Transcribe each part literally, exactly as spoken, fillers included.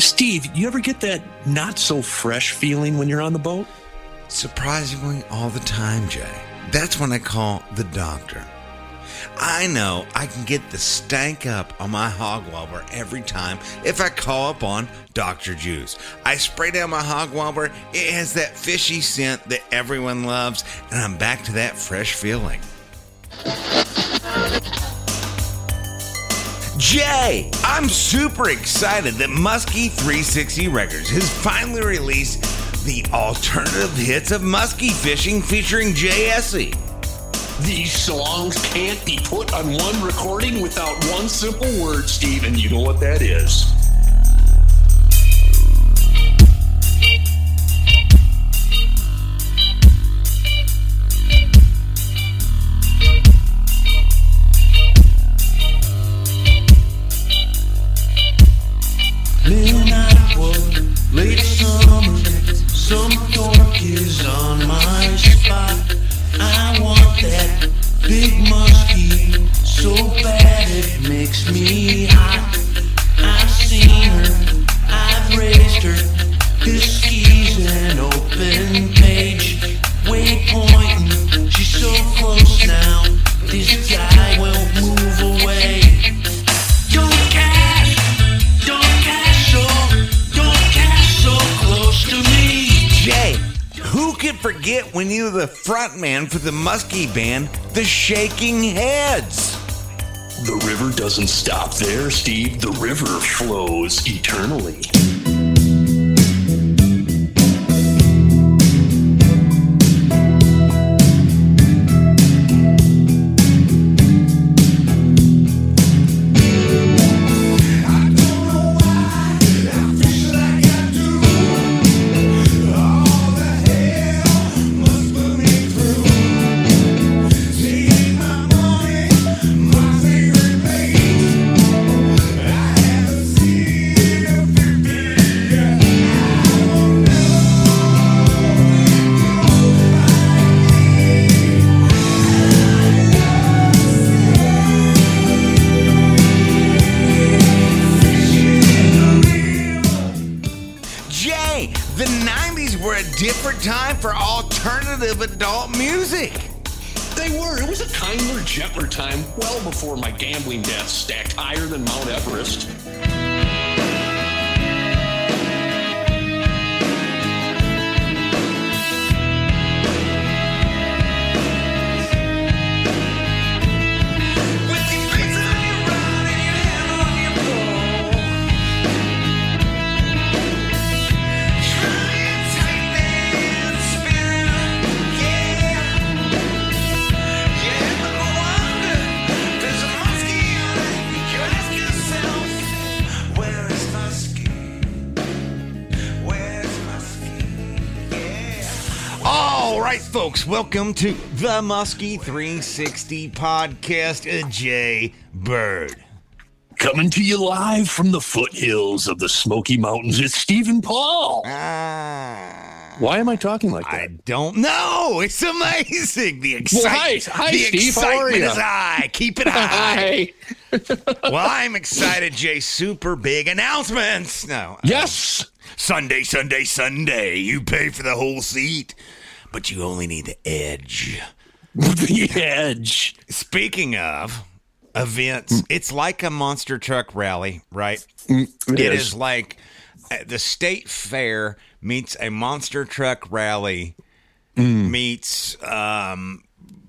Steve, you ever get that not so fresh feeling when you're on the boat? Surprisingly, all the time, Jay. That's when I call the doctor. I know I can get the stank up on my hog wobbler every time if I call up on Doctor Juice. I spray down my hog wobbler. It has that fishy scent that everyone loves, and I'm back to that fresh feeling. Jay, I'm super excited that Muskie three sixty Records has finally released the alternative hits of muskie fishing featuring Jay Essie. These songs can't be put on one recording without one simple word, Steve, and you know what that is. Midnight wood, late summer, some dork is on my spot. I want that big muskie so bad it makes me hot. I've seen her, I've raised her. This ski's an open page, waypointing. She's so close now, this guy won't move away. Don't cash, don't cash so, don't cash so close to me. Jay, who could forget when you were the frontman for the muskie band, the Shaking Heads? The river doesn't stop there, Steve. The river flows eternally. Different time for alternative adult music. They were. It was a kinder, gentler time, well before my gambling debts stacked higher than Mount Everest. Folks, welcome to the Muskie three sixty podcast. Uh, Jay Bird. Coming to you live from the foothills of the Smoky Mountains, it's Stephen Paul. Ah. Why am I talking like that? I don't know. It's amazing. The excitement. Well, hi, hi, the Steve. excitement How are you? is high. Keep it high. Well, I'm excited, Jay. Super big announcements. No. Yes. Uh, Sunday, Sunday, Sunday. You pay for the whole seat. But you only need the edge. The edge. Speaking of events, mm. it's like a monster truck rally, right? Mm, it it is. is like the state fair meets a monster truck rally mm. meets um,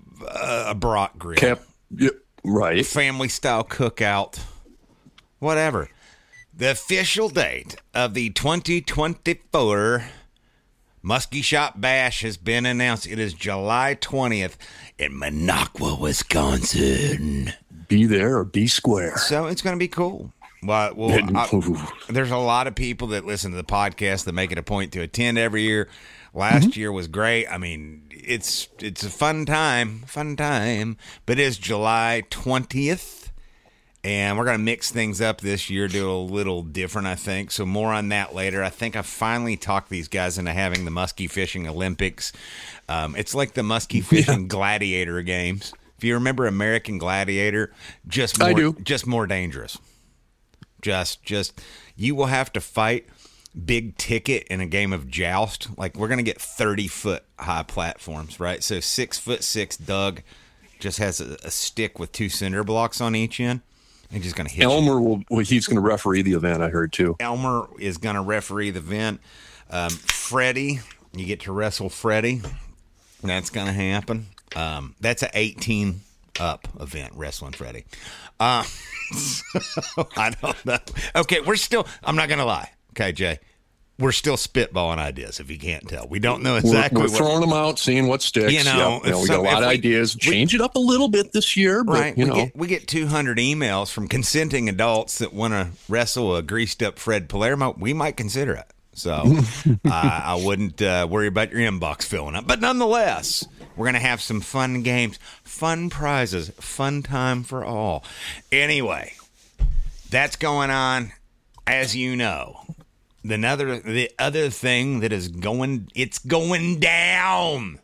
a Brock grill. Cap- yeah, right. Family style cookout. Whatever. The official date of the twenty twenty-four Muskie Shop Bash has been announced. It is July twentieth in Minocqua, Wisconsin. Be there or be square. So it's going to be cool. Well, well I, there's a lot of people that listen to the podcast that make it a point to attend every year. Last mm-hmm. year was great. I mean, it's it's a fun time, fun time. But it is July twentieth. And we're going to mix things up this year, do a little different, I think. So more on that later. I think I finally talked these guys into having the muskie fishing Olympics. Um, it's like the muskie fishing yeah. gladiator games. If you remember American Gladiator, just more, I do. just more dangerous. Just, just, you will have to fight big ticket in a game of joust. Like, we're going to get thirty foot high platforms, right? So six foot six Doug just has a, a stick with two cinder blocks on each end. And just going to hit Elmer you. will, well, he's going to referee the event, I heard, too. Elmer is going to referee the event. Um, Freddie, you get to wrestle Freddie. That's going to happen. Um, that's an eighteen up event, wrestling Freddie. Uh, so, I don't know. Okay, we're still, I'm not going to lie. Okay, Jay. We're still spitballing ideas, if you can't tell. We don't know exactly We're, we're what. throwing them out, seeing what sticks. You know, yep. you know we some, got a lot of we, ideas. We, Change it up a little bit this year, but, right. you we know. Get, we get two hundred emails from consenting adults that want to wrestle a greased-up Fred Palermo. We might consider it. So uh, I wouldn't uh, worry about your inbox filling up. But nonetheless, we're going to have some fun games, fun prizes, fun time for all. Anyway, that's going on, as you know. The other, the other thing that is going, it's going down.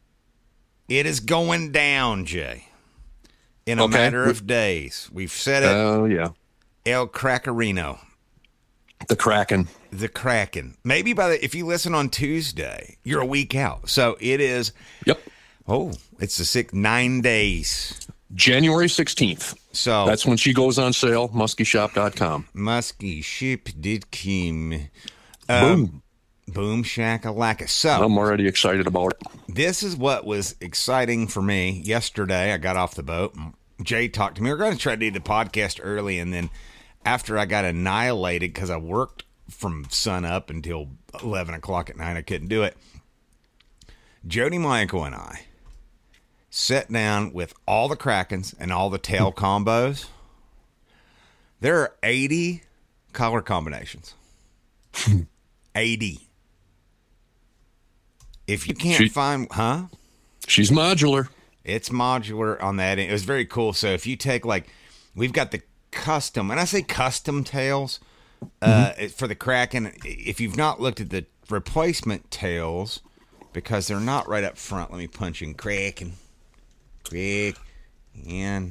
It is going down, Jay. In a okay. matter of days. We've said it. Oh, uh, yeah. El Crackerino. The Kraken. The Kraken. Maybe by the, if you listen on Tuesday, you're a week out. So it is. Yep. Oh, it's the six, nine days. January sixteenth. So that's when she goes on sale, muskie shop dot com. muskie shop dot com. Um, Boom. Boom shakalaka. So I'm already excited about it. This is what was exciting for me. Yesterday, I got off the boat. Jay talked to me. We were going to try to do the podcast early, and then after I got annihilated because I worked from sun up until eleven o'clock at night, I couldn't do it. Jody Michael and I sat down with all the Krakens and all the tail combos. There are eighty collar combinations. eighty. If you can't she, find, huh? She's modular. It's modular on that. It was very cool. So if you take, like, we've got the custom, and I say custom tails uh, mm-hmm. for the Kraken. If you've not looked at the replacement tails, because they're not right up front, let me punch in Kraken. Quick and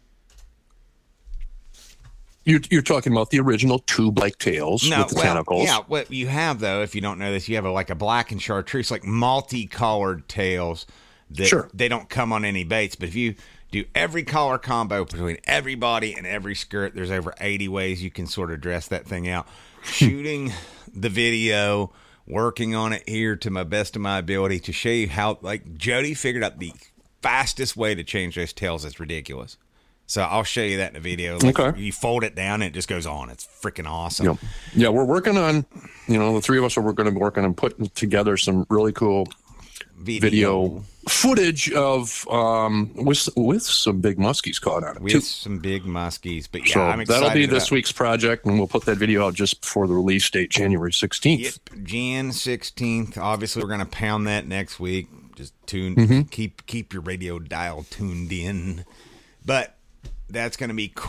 you're, you're talking about the original tube-like tails no, with the well, tentacles. Yeah, what you have, though, if you don't know this, you have a, like a black and chartreuse, like multi-collared tails that sure. they don't come on any baits. But if you do every collar combo between every body and every skirt, there's over eighty ways you can sort of dress that thing out. Shooting the video, working on it here to my best of my ability to show you how, like, Jody figured out the fastest way to change those tails. Is ridiculous. So I'll show you that in a video. Like, okay. You fold it down and it just goes on. It's freaking awesome. Yeah. yeah, we're working on, you know, the three of us are going to be working on putting together some really cool video, video footage of um with with some big muskies caught on it with too. some big muskies. But yeah, so I'm excited. That'll be this about week's project, and we'll put that video out just before the release date, January sixteenth. Yep, Jan sixteenth. Obviously, we're going to pound that next week. Just tune, mm-hmm. keep keep your radio dial tuned in. But that's going to be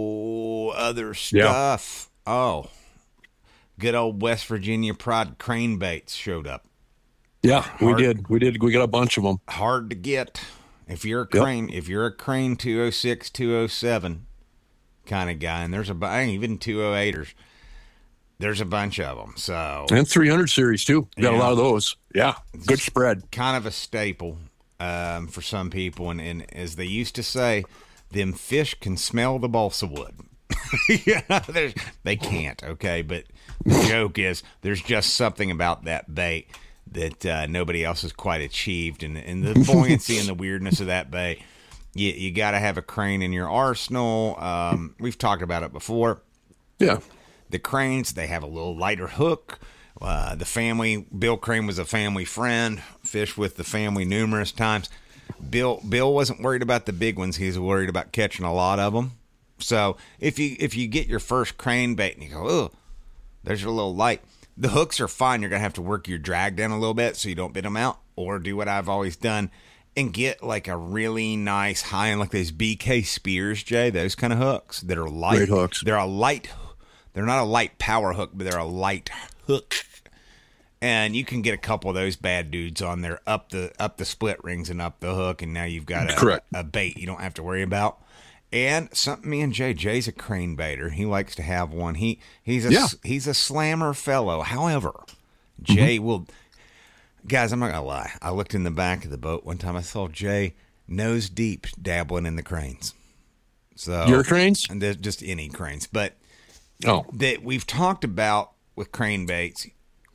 cool. Other stuff. Yeah. Oh, good old West Virginia Pride crane baits showed up. Yeah, hard, we did. We did. We got a bunch of them. Hard to get. If you're a crane, yep. if you're a crane two oh six, two oh seven kind of guy, and there's a even two oh eighters, there's a bunch of them. So and three hundred series too. Got yeah. a lot of those. Yeah, good spread. Kind of a staple um, for some people, and, and as they used to say, them fish can smell the balsa wood. you know, they can't. Okay, but the joke is there's just something about that bait that uh, nobody else has quite achieved, and, and the buoyancy and the weirdness of that bait. You, you got to have a crane in your arsenal. Um, we've talked about it before. Yeah. The cranes, they have a little lighter hook. Uh, the family, Bill Crane was a family friend, fished with the family numerous times. Bill Bill wasn't worried about the big ones. He was worried about catching a lot of them. So if you if you get your first crane bait and you go, oh, there's your little light. The hooks are fine. You're going to have to work your drag down a little bit so you don't bit them out, or do what I've always done and get like a really nice high end, like those B K Spears, Jay, those kind of hooks that are light. Great hooks. They're a light, they're not a light power hook, but they're a light hook. And you can get a couple of those bad dudes on there up the up the split rings and up the hook, and now you've got a, Correct. a bait you don't have to worry about. And something me and Jay, Jay's a crankbaiter. He likes to have one. He he's a Yeah. he's a slammer fellow. However, Jay Mm-hmm. will. Guys, I'm not gonna lie. I looked in the back of the boat one time. I saw Jay nose deep dabbling in the cranes. So Your cranes? and there's just any cranes, but Oh, that we've talked about with crane baits.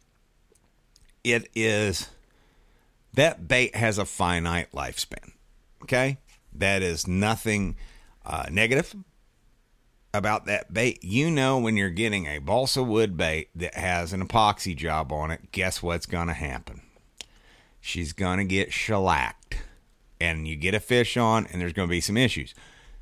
It is that bait has a finite lifespan. Okay, that is nothing uh, negative about that bait. You know, when you're getting a balsa wood bait that has an epoxy job on it, guess what's going to happen? She's going to get shellacked, and you get a fish on, and there's going to be some issues.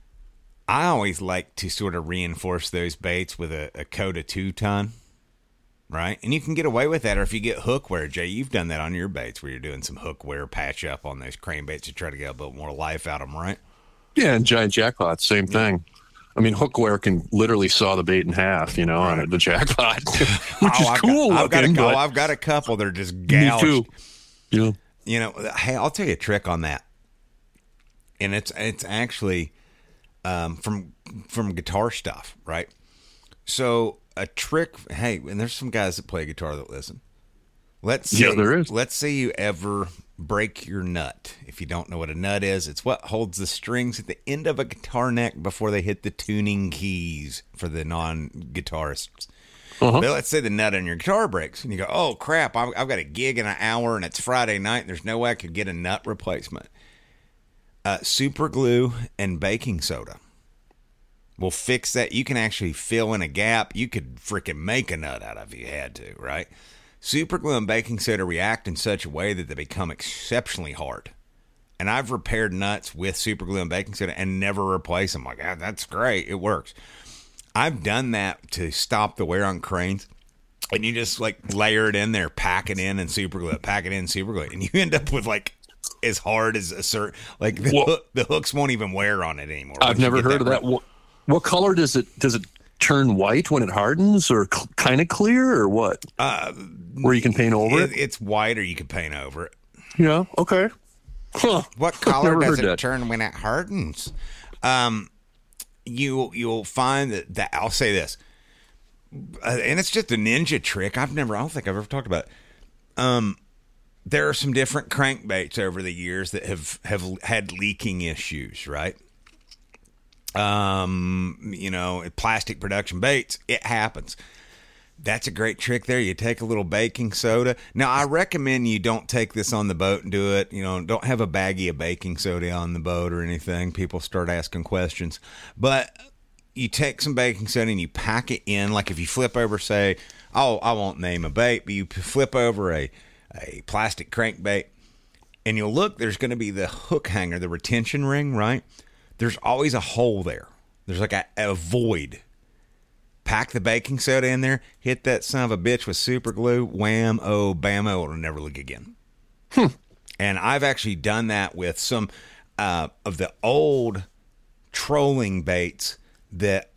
I always like to sort of reinforce those baits with a, a coat of two ton, right? And you can get away with that, or if you get hookwear, Jay, you've done that on your baits where you're doing some hookwear patch up on those crane baits to try to get a little more life out of them, right? yeah, and giant jackpot, same thing. I mean, hookwear can literally saw the bait in half, you know, on the jackpot, which Oh, is I've cool got, I've got, a, looking. oh, but I've got a couple. They're just me gouged. too. Yeah. You know, hey, I'll tell you a trick on that, and it's it's actually um, from from guitar stuff, right? So a trick. Hey, and there's some guys that play guitar that listen. Let's say, Yeah, there is. Let's say you ever break your nut. If you don't know what a nut is, it's what holds the strings at the end of a guitar neck before they hit the tuning keys for the non-guitarists. Uh-huh. But let's say the nut on your guitar breaks, and you go, "Oh crap! I've, I've got a gig in an hour, and it's Friday night. And there's no way I could get a nut replacement." Uh, super glue and baking soda will fix that. You can actually fill in a gap. You could freaking make a nut out of it if you had to, right? Super glue and baking soda react in such a way that they become exceptionally hard. And I've repaired nuts with super glue and baking soda and never replace them. Like, ah, that's great. It works. I've done that to stop the wear on cranes. And you just like layer it in there, pack it in and super glue it, pack it in, super glue it. And you end up with like as hard as a certain, like the, Well, hook, the hooks won't even wear on it anymore. I've once you never get heard of that. right. What, what color does it does it turn white when it hardens, or cl- kind of clear, or what? Uh, Where you can paint over it, it? it's white or you can paint over it. Yeah. Okay. Huh. What color Never does heard it that. turn when it hardens? Um, you you'll find that, that I'll say this, uh, and it's just a ninja trick. I've never, I don't think I've ever talked about it. Um, there are some different crankbaits over the years that have have had leaking issues, right? Um, you know, plastic production baits, it happens. That's a great trick there. You take a little baking soda. Now, I recommend you don't take this on the boat and do it. You know, don't have a baggie of baking soda on the boat or anything. People start asking questions. But you take some baking soda and you pack it in. Like if you flip over, say, oh, I won't name a bait, but you flip over a, a plastic crankbait and you'll look, there's going to be the hook hanger, the retention ring, right? There's always a hole there. There's like a, a void. Pack the baking soda in there, hit that son of a bitch with super glue, wham, oh, bam-o, it'll never leak again. Hmm. And I've actually done that with some uh, of the old trolling baits that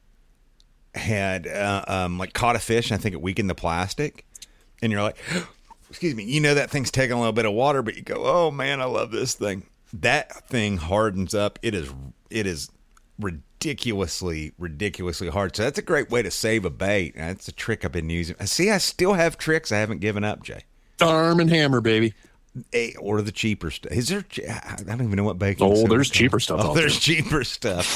had uh, um, like caught a fish, and I think it weakened the plastic. And you're like, excuse me, you know that thing's taking a little bit of water, but you go, oh, man, I love this thing. That thing hardens up. It is, it is ridiculously, ridiculously hard. So that's a great way to save a bait. That's a trick I've been using. See, I still have tricks I haven't given up, Jay. Arm and Hammer, baby. Hey, or the cheaper stuff. Is there? I don't even know what baking. Oh, soda there's is cheaper called. stuff Oh, out there's there. cheaper stuff.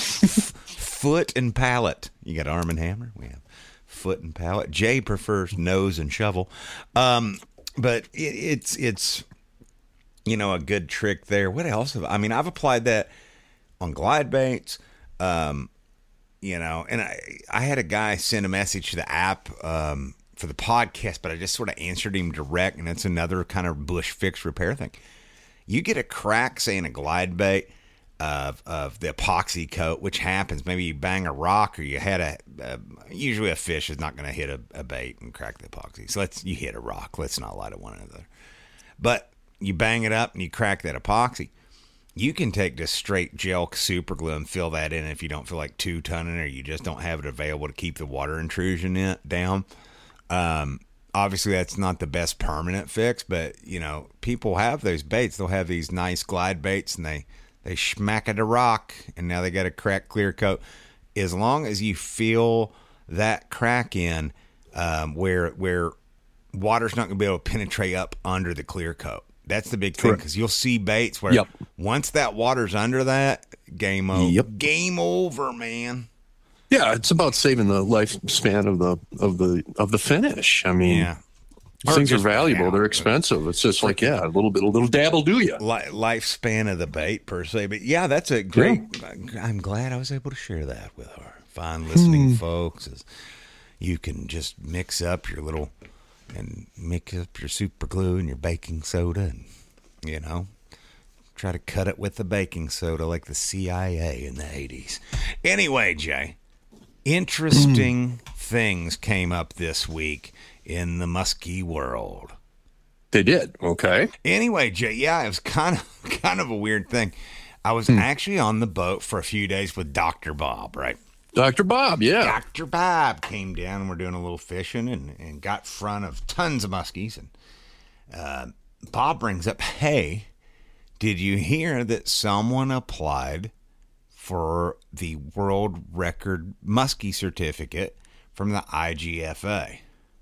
Foot and pallet. You got Arm and Hammer. We have foot and pallet. Jay prefers nose and shovel. Um, but it, it's it's you know a good trick there. What else? Have, I mean, I've applied that on glide baits. Um, you know, and I I had a guy send a message to the app um, for the podcast, but I just sort of answered him direct, and it's another kind of bush fix repair thing. You get a crack, say in a glide bait of of the epoxy coat, which happens. Maybe you bang a rock, or you had a, a usually a fish is not going to hit a, a bait and crack the epoxy. So let's you hit a rock. Let's not lie to one another. But you bang it up and you crack that epoxy. You can take just straight gel super glue and fill that in if you don't feel like two tonning or you just don't have it available to keep the water intrusion in, down. Um, obviously, that's not the best permanent fix, but, you know, people have those baits. They'll have these nice glide baits, and they, They smack it a rock, and now they got a crack clear coat. As long as you feel that crack in, um, where where water's not going to be able to penetrate up under the clear coat. That's the big thing, because you'll see baits where yep. once that water's under that, game over. Yep. Game over, man. Yeah, it's about saving the lifespan of the of the of the finish. I mean, yeah. things are valuable; yeah, they're expensive. It's just like, yeah, a little bit, a little dab will do you. Lifespan of the bait per se, but yeah, that's a great. Yeah. I'm glad I was able to share that with our fine listening hmm. folks. As you can just mix up your little and mix up your super glue and your baking soda, and you know, try to cut it with the baking soda like the C I A in the eighties. Anyway, Jay. Interesting things came up this week in the muskie world. They did. Okay. Anyway, Jay, yeah, it was kind of kind of a weird thing. I was hmm. actually on the boat for a few days with Doctor Bob, right? Doctor Bob, yeah. Doctor Bob came down, and we're doing a little fishing, and, and got front of tons of muskies. And uh, Bob brings up, hey, did you hear that someone applied for the world record muskie certificate from the I G F A,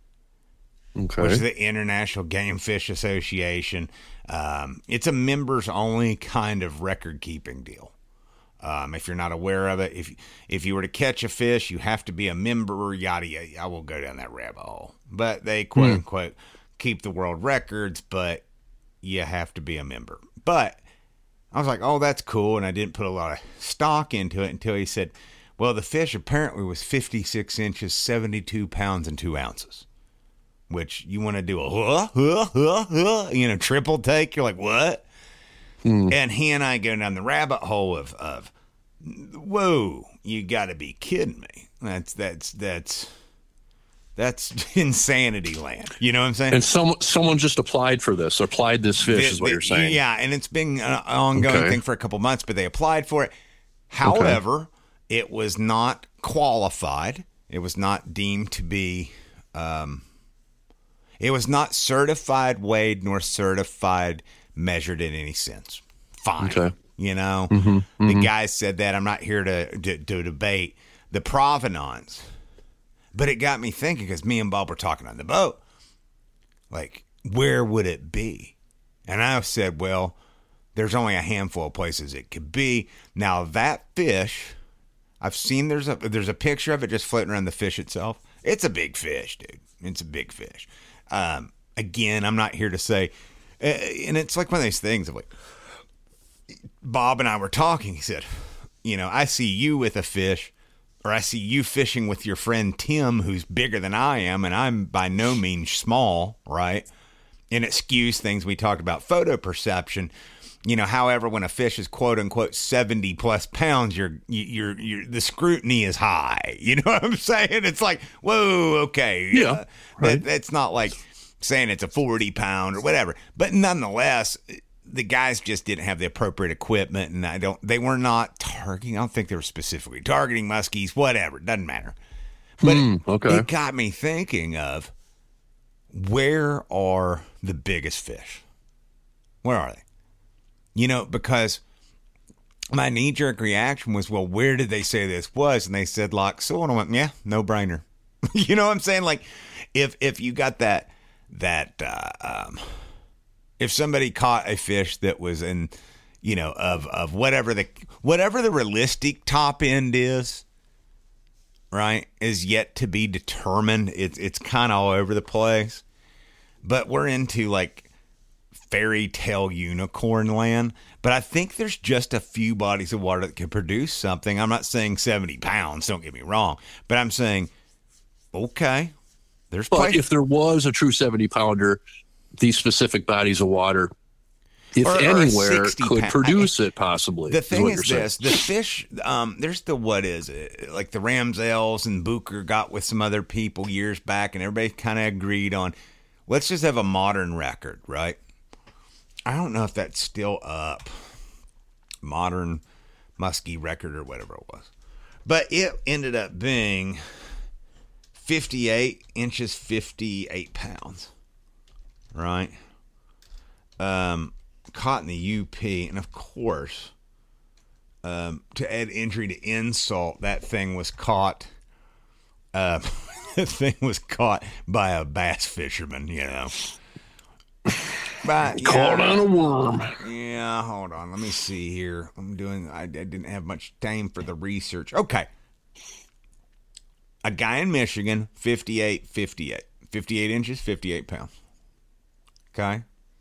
okay. which is the International Game Fish Association. Um, it's a members only kind of record keeping deal. Um, if you're not aware of it, if if you were to catch a fish, you have to be a member. Yada yada. I won't go down that rabbit hole. But they quote mm. unquote keep the world records, but you have to be a member. But I was like, oh, that's cool. And I didn't put a lot of stock into it until he said, well, the fish apparently was fifty-six inches, seventy-two pounds, and two ounces, which you want to do a, huh, huh, huh, huh, you know, triple take. You're like, what? Hmm. And he and I go down the rabbit hole of, of whoa, you got to be kidding me. That's, that's, that's, That's insanity land. You know what I'm saying? And some, someone just applied for this, applied this fish the, is what the, you're saying. Yeah, and it's been an ongoing okay. thing for a couple months, but they applied for it. However, okay. it was not qualified. It was not deemed to be, um, it was not certified weighed nor certified measured in any sense. Fine. Okay. You know, mm-hmm, mm-hmm. the guy said that. I'm not here to, to, to debate the provenance. But it got me thinking, because me and Bob were talking on the boat, like, where would it be? And I said, well, there's only a handful of places it could be. Now, that fish, I've seen there's a there's a picture of it just floating around the fish itself. It's a big fish, dude. It's a big fish. Um, again, I'm not here to say, uh, and it's like one of these things of like, Bob and I were talking. He said, you know, I see you with a fish. Or I see you fishing with your friend Tim, who's bigger than I am, and I'm by no means small, right? And it skews things. We talked about photo perception. You know, however, when a fish is quote unquote seventy plus pounds, you're, you're, you're, the scrutiny is high. You know what I'm saying? It's like, whoa, okay. Yeah. Uh, right. that, that's not like saying it's a forty pound or whatever. But nonetheless, the guys just didn't have the appropriate equipment, and I don't. They were not targeting. I don't think they were specifically targeting muskies. Whatever, it doesn't matter. But hmm, it, okay. it got me thinking of, where are the biggest fish? Where are they? You know, because my knee jerk reaction was, well, where did they say this was? And they said Loch Sewell, and I went, yeah, no brainer. You know what I'm saying? Like, if if you got that that. Uh, um, If somebody caught a fish that was in, you know, of, of whatever the whatever the realistic top end is, right, is yet to be determined. It's it's kind of all over the place. But we're into like fairy tale unicorn land. But I think there's just a few bodies of water that can produce something. I'm not saying seventy pounds, don't get me wrong. But I'm saying, okay, there's But place. if there was a true seventy pounder, these specific bodies of water, if or, anywhere, or could pound. produce it possibly. The thing is, is this, the fish, um, there's the, what is it? Like the Ramsels and Booker got with some other people years back, and everybody kind of agreed on, let's just have a modern record, right? I don't know if that's still up. Modern muskie record or whatever it was. But it ended up being fifty-eight inches, fifty-eight pounds. Right? Um, caught in the U P, and of course, um, to add injury to insult, that thing was caught. Uh, that thing was caught by a bass fisherman. You know, but, caught yeah, on a worm. Yeah, hold on. Let me see here. I'm doing. I, I didn't have much time for the research. Okay, a guy in Michigan, fifty-eight, fifty-eight, fifty-eight inches, fifty-eight pounds. Okay.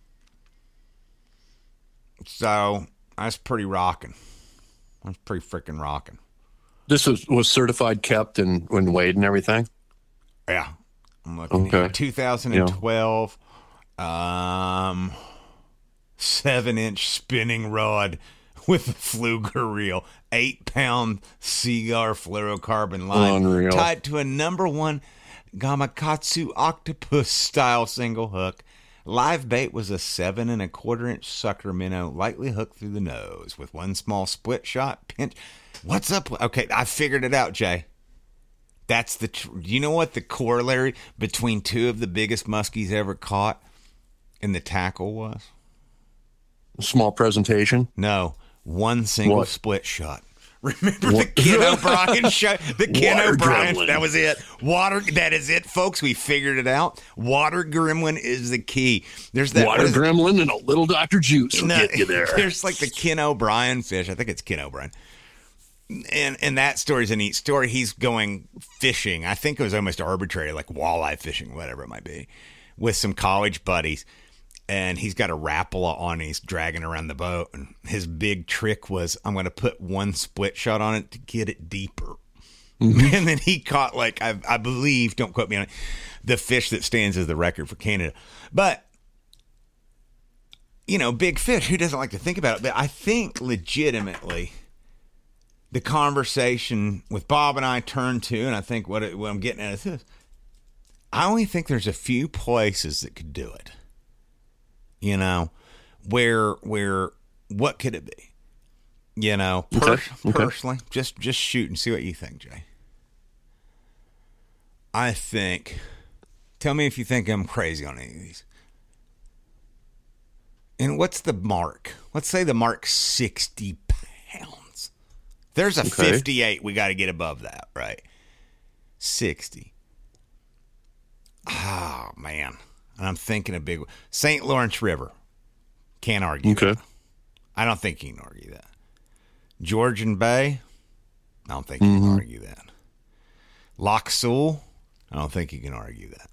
So that's pretty rocking. That's pretty freaking rocking. This was, was certified, kept, and when weighed and everything? Yeah. I'm looking okay. at twenty twelve. Yeah. Um, seven inch spinning rod with a fluger reel, eight pound Seagar fluorocarbon line, Unreal. tied to a number one Gamakatsu octopus style single hook. Live bait was a seven and a quarter inch sucker minnow, lightly hooked through the nose with one small split shot pinch. What's up? Okay, I figured it out, Jay. That's the. Tr- you know what the corollary between two of the biggest muskies ever caught in the tackle was? Small presentation? No, one single what? split shot. Remember what? the Ken O'Brien show? The Ken Water O'Brien. gremlin. That was it. Water. That is it, folks. We figured it out. Water gremlin is the key. There's that water gremlin and a little Doctor Juice will no, get you there. There's like the Ken O'Brien fish. I think it's Ken O'Brien. And and that story's a neat story. He's going fishing. I think it was almost arbitrary, like walleye fishing, whatever it might be, with some college buddies. And he's got a Rapala on. He's dragging around the boat. And his big trick was, I'm going to put one split shot on it to get it deeper. Mm-hmm. And then he caught, like, I, I believe, don't quote me on it, the fish that stands as the record for Canada. But, you know, big fish. Who doesn't like to think about it? But I think legitimately the conversation with Bob and I turned to, and I think what, it, what I'm getting at is this. I only think there's a few places that could do it. You know, where, where, what could it be? You know, per- okay. Okay. personally, just, just shoot and see what you think, Jay. I think, tell me if you think I'm crazy on any of these. And what's the mark? Let's say the mark's sixty pounds. There's a okay. fifty-eight. We got to get above that, right? sixty. Oh, man. And I'm thinking a big one. Saint Lawrence River. Can't argue okay. that. I don't think you can argue that. Georgian Bay. I don't think you mm-hmm. can argue that. Loch Sewell. I don't think you can argue that.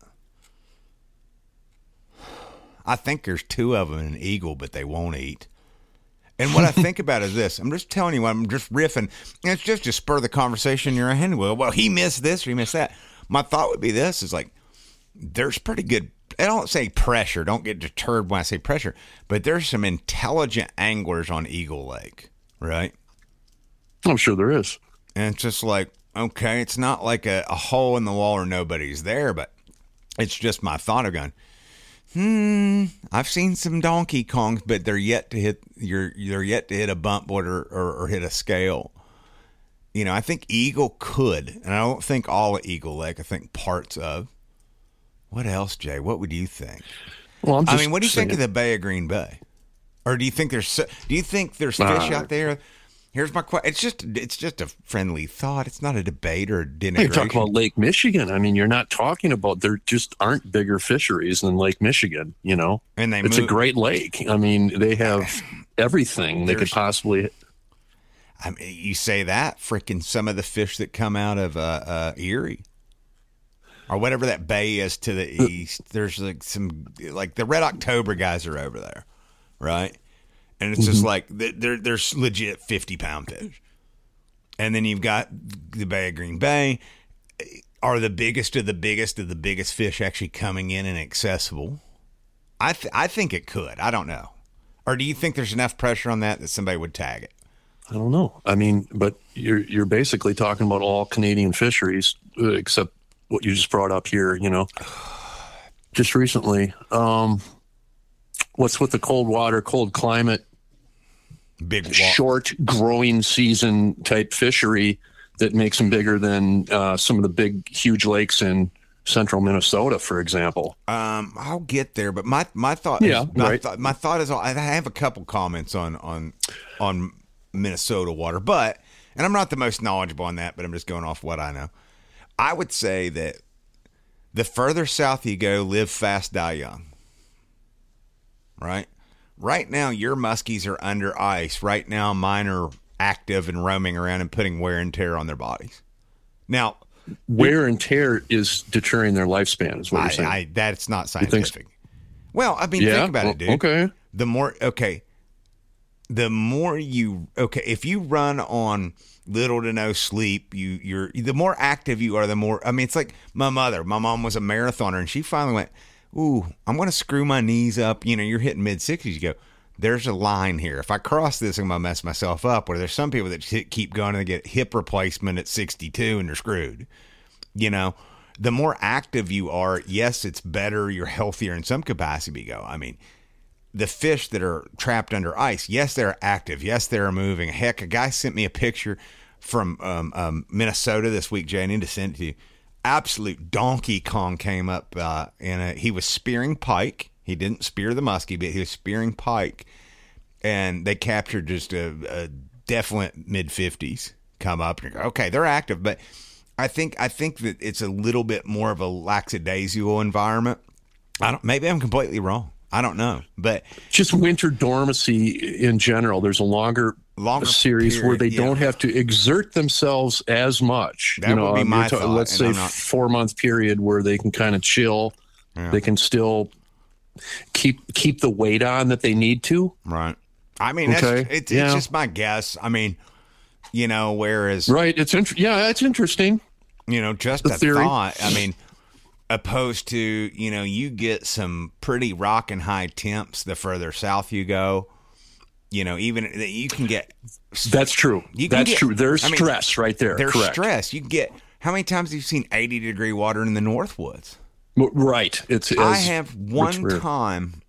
I think there's two of them in Eagle, but they won't eat. And what I think about is this. I'm just telling you, I'm just riffing. And it's just to spur the conversation you're in. Well, well, he missed this or he missed that. My thought would be this, is like, there's pretty good, I don't say pressure, don't get deterred when I say pressure, but there's some intelligent anglers on Eagle Lake, right? I'm sure there is. And it's just like, okay, it's not like a, a hole in the wall or nobody's there, but it's just my thought of going, hmm, I've seen some Donkey Kongs, but they're yet to hit, you're, they're yet to hit a bump board or, or, or hit a scale. You know, I think Eagle could, and I don't think all of Eagle Lake, I think parts of. What else, Jay? What would you think? Well, I'm just I mean, what do you saying. think of the Bay of Green Bay? Or do you think there's do you think there's fish uh, out there? Here's my question. It's just it's just a friendly thought. It's not a debate or a denigration. You're talking about Lake Michigan. I mean, you're not talking about there just aren't bigger fisheries than Lake Michigan. You know, and they it's move, a great lake. I mean, they have everything they could possibly. I mean, you say that freaking some of the fish that come out of uh, uh, Erie. Or whatever that bay is to the east. There's like some, like the Red October guys are over there, right? And it's mm-hmm. just like, they're, there's legit fifty pound fish. And then you've got the Bay of Green Bay. Are the biggest of the biggest of the biggest fish actually coming in and accessible? I, th- I think it could. I don't know. Or do you think there's enough pressure on that that somebody would tag it? I don't know. I mean, but you're you're basically talking about all Canadian fisheries, uh, except what you just brought up here, you know, just recently. Um, what's with the cold water, cold climate, big wa- short growing season type fishery that makes them bigger than uh, some of the big, huge lakes in central Minnesota, for example. Um, I'll get there, but my, my thought, yeah, is, my, right. th- my thought is, I have a couple comments on, on, on Minnesota water. But, and I'm not the most knowledgeable on that, but I'm just going off what I know. I would say that the further south you go, live fast, die young. Right? Right now, your muskies are under ice. Right now, mine are active and roaming around and putting wear and tear on their bodies. Now, wear and tear is deterring their lifespan, is what you're I, saying. I, that's not scientific. Well, I mean, yeah? think about well, it, dude. Okay. The more, okay, the more you, okay, if you run on little to no sleep, you, you're, the more active you are, the more, I mean, it's like my mother. My mom was a marathoner, and she finally went, ooh, I'm going to screw my knees up. You know, you're hitting mid sixties. You go, there's a line here. If I cross this, I'm going to mess myself up. Where there's some people that keep going and they get hip replacement at sixty-two and they're screwed. You know, the more active you are, yes, it's better. You're healthier in some capacity. Go. I mean, the fish that are trapped under ice, yes, they're active. Yes, they're moving. Heck, a guy sent me a picture from um, um, Minnesota this week, Jay. I need to send it to you. Absolute Donkey Kong came up, uh, and uh, he was spearing pike. He didn't spear the muskie, but he was spearing pike, and they captured just a, a definite mid fifties come up. And you go, okay, they're active, but I think I think that it's a little bit more of a lackadaisical environment. I don't. Maybe I'm completely wrong. I don't know, but just winter dormancy in general. There's a longer. Longer series period, where they yeah. don't have to exert themselves as much. That you know, would be my ta- thought, let's say not... four month period where they can kind of chill. Yeah. They can still keep keep the weight on that they need to. Right. I mean, okay. that's, it's, yeah. it's just my guess. I mean, you know, whereas right, it's int- yeah, that's interesting. You know, just the a theory. thought. I mean, opposed to you know, you get some pretty rockin' high temps the further south you go. You know, even you can get. That's true. You can That's get, true. There's I mean, stress right there. There's Correct. stress. You can get. How many times have you seen eighty degree water in the Northwoods? Right. It's. I have one time.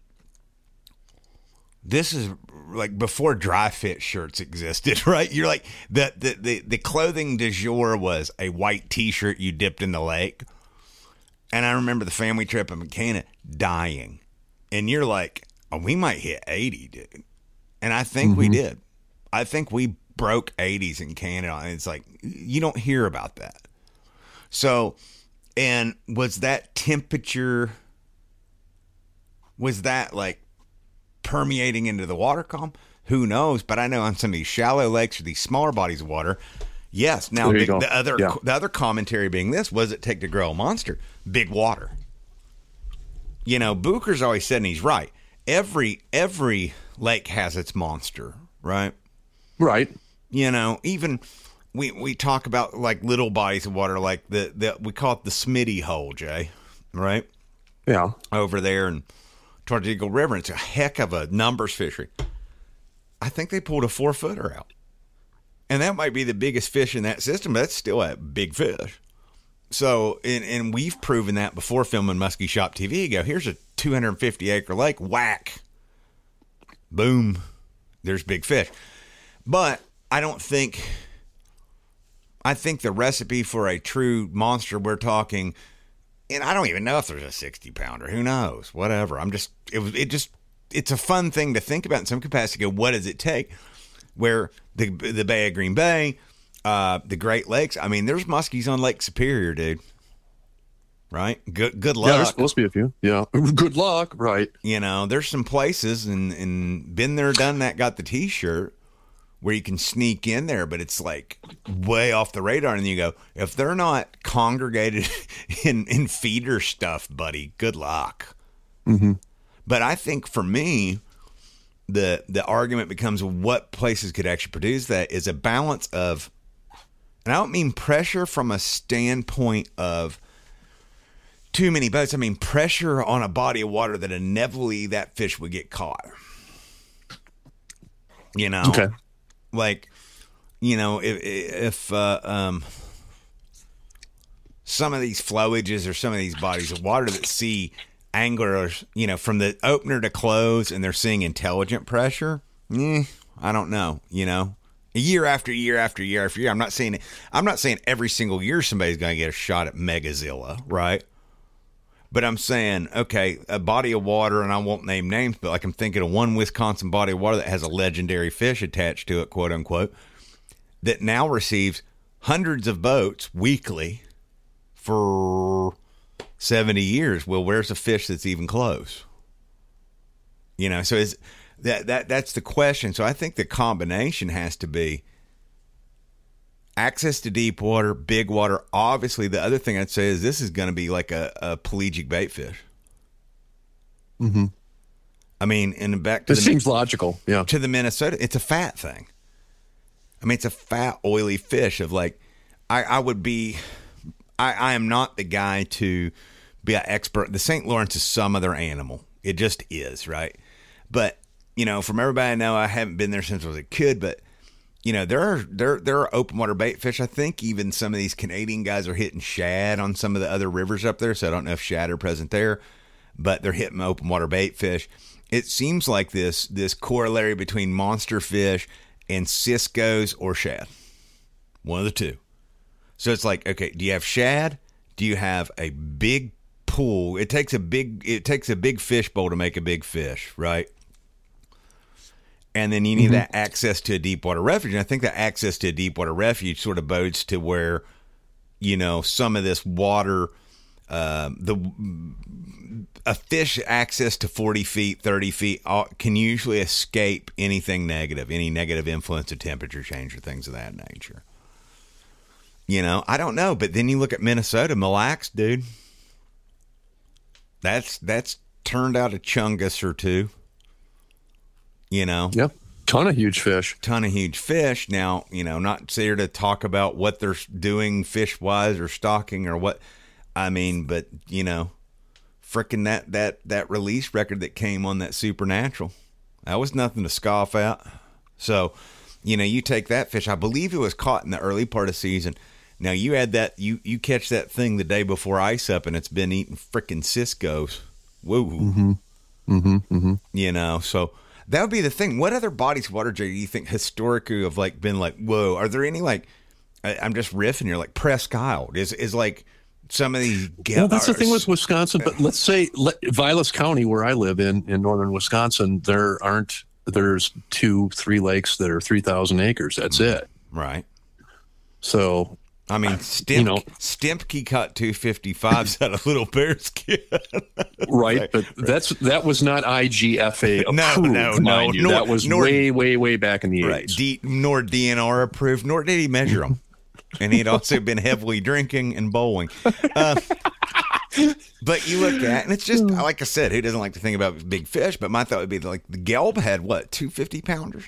This is like before dry fit shirts existed, right? You're like the the the, the clothing du jour was a white T-shirt you dipped in the lake, and I remember the family trip in McKenna dying, and you're like, oh, we might hit eighty, dude. And I think mm-hmm. we did. I think we broke eighties in Canada. And it's like, you don't hear about that. So, and was that temperature, was that like permeating into the water column? Who knows? But I know on some of these shallow lakes or these smaller bodies of water, yes. Now, the, the other yeah. the other commentary being this, what does it take to grow a monster? Big water. You know, Bucher's always said, and he's right, every every lake has its monster, right? Right. You know, even we we talk about like little bodies of water, like the, the we call it the Smitty Hole, Jay, right? Yeah. Over there in towards Eagle River. It's a heck of a numbers fishery. I think they pulled a four footer out. And that might be the biggest fish in that system, but that's still a big fish. So, and, and we've proven that before filming Muskie Shop T V. You go, here's a two hundred fifty acre lake, whack. Boom, there's big fish. But I don't think, I think the recipe for a true monster, we're talking, and I don't even know if there's a sixty pounder. Who knows? Whatever. I'm just, it was, it just, it's a fun thing to think about in some capacity. Go, what does it take? Where the the Bay of Green Bay, uh, the Great Lakes, I mean, there's muskies on Lake Superior, dude. Right? Good good luck. Yeah, there's supposed to be a few. Yeah. Good luck. Right. You know, there's some places, and, and been there, done that, got the T-shirt, where you can sneak in there, but it's like way off the radar. And you go, if they're not congregated in, in feeder stuff, buddy, good luck. Mm-hmm. But I think for me, the the argument becomes what places could actually produce that is a balance of, and I don't mean pressure from a standpoint of too many boats. I mean pressure on a body of water that inevitably that fish would get caught. You know? Okay. Like, you know, if, if uh, um, some of these flowages or some of these bodies of water that see anglers, you know, from the opener to close, and they're seeing intelligent pressure, eh, I don't know, you know. Year after year after year after year, I'm not saying it, I'm not saying every single year somebody's going to get a shot at Megazilla, right? But I'm saying, okay, a body of water, and I won't name names, but like I'm thinking of one Wisconsin body of water that has a legendary fish attached to it, quote unquote, that now receives hundreds of boats weekly for seventy years. Well, where's a fish that's even close? You know, so is that that that's the question. So I think the combination has to be access to deep water, big water. Obviously, the other thing I'd say is this is going to be like a, a pelagic bait fish. Mm-hmm. I mean, and back to this the, seems logical. Yeah, to the Minnesota, it's a fat thing. I mean, it's a fat, oily fish. Of like, I, I would be, I, I am not the guy to be an expert. The Saint Lawrence is some other animal. It just is, right? But you know, from everybody I know, I haven't been there since I was a kid, but. You know, there are there there are open water bait fish. I think even some of these Canadian guys are hitting shad on some of the other rivers up there. So I don't know if shad are present there, but they're hitting open water bait fish. It seems like this this corollary between monster fish and Cisco's or shad, one of the two. So it's like, okay, do you have shad? Do you have a big pool? It takes a big it takes a big fish bowl to make a big fish, right? And then you need mm-hmm. that access to a deep water refuge. And I think that access to a deep water refuge sort of bodes to where, you know, some of this water, uh, the a fish access to forty feet, thirty feet can usually escape anything negative, any negative influence of temperature change or things of that nature. You know, I don't know. But then you look at Minnesota, Mille Lacs, dude. That's, that's turned out a chungus or two. You know, yep, ton of huge fish, ton of huge fish. Now, you know, not here to talk about what they're doing fish wise or stocking or what. I mean, but you know, frickin' that that that release record that came on that Supernatural, that was nothing to scoff at. So, you know, you take that fish. I believe it was caught in the early part of season. Now you add that you you catch that thing the day before ice up, and it's been eating frickin' Cisco's. Woo. Mm-hmm. Mm-hmm. Mm-hmm. You know, so. That would be the thing. What other bodies of water, Jay, do you think historically have like been like, whoa? Are there any like? I, I'm just riffing here. Like Presque Isle is is like some of these. Well, that's the thing with Wisconsin. But let's say let, Vilas County, where I live in in northern Wisconsin, there aren't. There's two, three lakes that are three thousand acres. That's it. Right. So. I mean, Stimp, you know, Stimpke caught two fifty-fives out of Little Bearskin. Right, right, but right. that's that was not I G F A approved, no, no, no. You. Nor, that was nor, way, way, way back in the right. eighties. D, nor D N R approved, nor did he measure them. And he'd also been heavily drinking and bowling. Uh, but you look at, and it's just, like I said, who doesn't like to think about big fish? But my thought would be like the Gelb had, what, two fifty-pounders?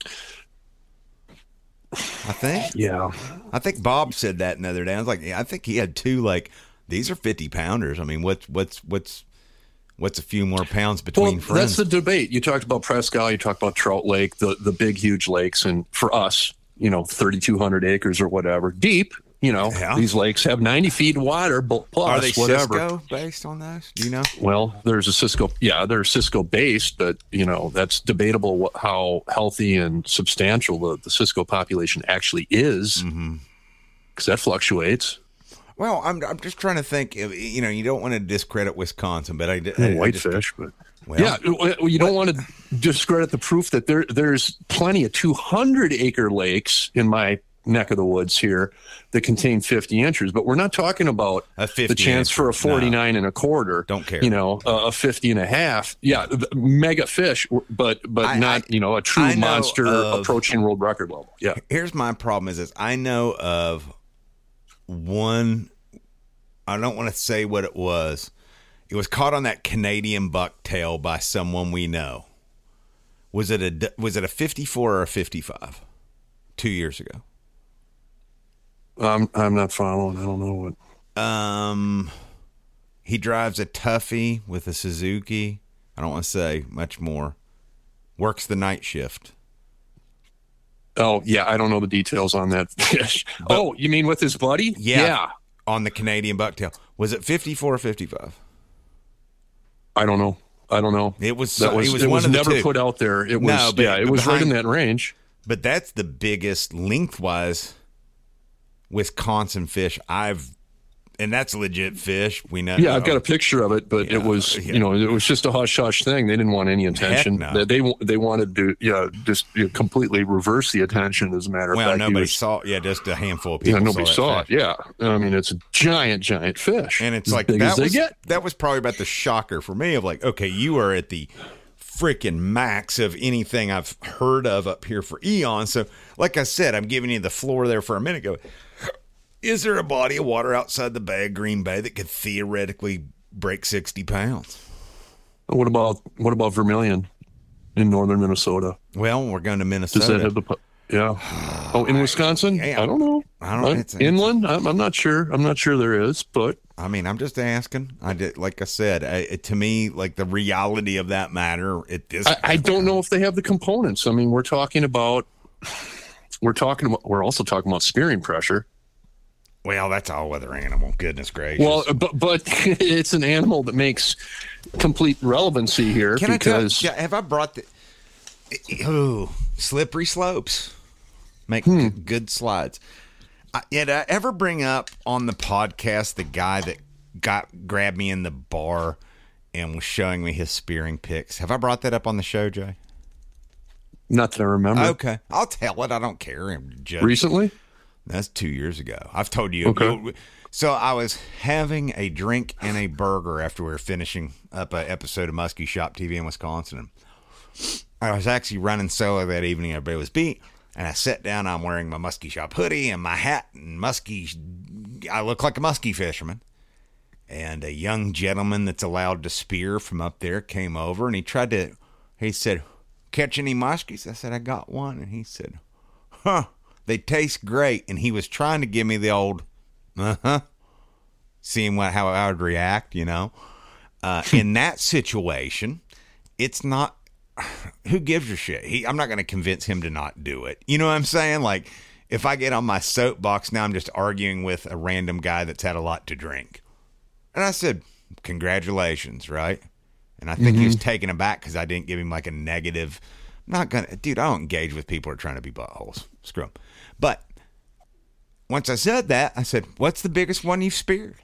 I think. Yeah. I think Bob said that another day. I was like, yeah, I think he had two, like, these are fifty pounders. I mean, what's, what's, what's, what's a few more pounds between well, friends? That's the debate. You talked about Presque Isle, you talked about Trout Lake, the, the big, huge lakes. And for us, you know, thirty-two hundred acres or whatever, deep, you know, yeah. These lakes have ninety feet of water plus are they whatever. Cisco based on those? Do you know? Well, there's a Cisco. Yeah, they're Cisco based, but you know, that's debatable what, how healthy and substantial the, the Cisco population actually is, because mm-hmm. that fluctuates. Well, I'm I'm just trying to think. You know, you don't want to discredit Wisconsin, but I, I, I whitefish, but well, yeah, you don't what? want to discredit the proof that there there's plenty of two hundred acre lakes in my neck of the woods here that contain fifty inches, but we're not talking about the chance for a forty-nine no. and a quarter. Don't care. You know, uh, a fifty and a half. Yeah, mega fish, but but I, not, I, you know, a true know monster of, approaching world record level. Yeah. Here's my problem is this. I know of one, I don't want to say what it was. It was caught on that Canadian bucktail by someone we know. Was it a, was it a fifty-four or a fifty-five two years ago? I'm I'm not following. I don't know what. Um, he drives a Tuffy with a Suzuki. I don't want to say much more. Works the night shift. Oh yeah, I don't know the details on that fish. But, oh, you mean with his buddy? Yeah, yeah. On the Canadian bucktail. Was it fifty-four or fifty-five? I don't know. I don't know. It was. That was it was, it one was of the never two. put out there. It was. No, but, yeah, it but was behind, right in that range. But that's the biggest lengthwise Wisconsin fish I've And that's legit fish. We know. Yeah, I've got a picture of it, but Yeah, it was, yeah. you know, it was just a hush hush thing. They didn't want any attention. Heck no. They they, they wanted to, yeah, just you know, completely reverse the attention. As a matter of Well, fact, He nobody was- saw. Yeah, just a handful of Yeah, people. nobody saw, saw that it. Yeah, I mean, it's a giant, giant fish, And it's as like big that as they was get. that was probably about the shocker for me of like, okay, you are at the freaking max of anything I've heard of up here for eons. So, like I said, I'm giving you the floor there for a minute ago. Is there a body of water outside the Bay of Green Bay that could theoretically break sixty pounds? What about what about Vermilion in northern Minnesota? Well, we're going to Minnesota. Does that have the? pu- Yeah. Oh, in Wisconsin? Yeah. I don't know. I don't- Uh, it's- it's- inland? I'm, I'm not sure. I'm not sure there is, but I mean, I'm just asking. I did, like I said, I, it, to me, like the reality of that matter, it is. I, I don't know if they have the components. I mean, we're talking about. We're talking about. We're also talking about spearing pressure. Well, that's all other animal. Goodness gracious. Well, but but it's an animal that makes complete relevancy here Can because I tell? Yeah, have I brought the? Ooh, slippery slopes make Hmm. good, good slides. I, did I ever bring up on the podcast the guy that got grabbed me in the bar and was showing me his spearing pics? Have I brought that up on the show, Jay? not that I remember. Okay, I'll tell it. I don't care. I'm judging. Recently? That's two years ago. I've told you. Okay. you- So I was having a drink and a burger after we were finishing up an episode of Muskie Shop T V in Wisconsin. I was actually running solo that evening. Everybody was beat. And I sat down. I'm wearing my Muskie Shop hoodie and my hat and muskie. I look like a muskie fisherman. And a young gentleman that's allowed to spear from up there came over and he tried to, he said, catch any muskies? I said, I got one. And he said, huh, they taste great. And he was trying to give me the old, uh-huh, seeing what, how I would react, you know. Uh, in that situation, it's not, who gives a shit? He, I'm not going to convince him to not do it. You know what I'm saying? Like, if I get on my soapbox now, I'm just arguing with a random guy that's had a lot to drink. And I said, congratulations, right? And I think Mm-hmm. he was taken aback because I didn't give him like a negative. I'm not going to, dude, I don't engage with people who are trying to be buttholes. Screw 'em. But once I said that, I said, what's the biggest one you've speared?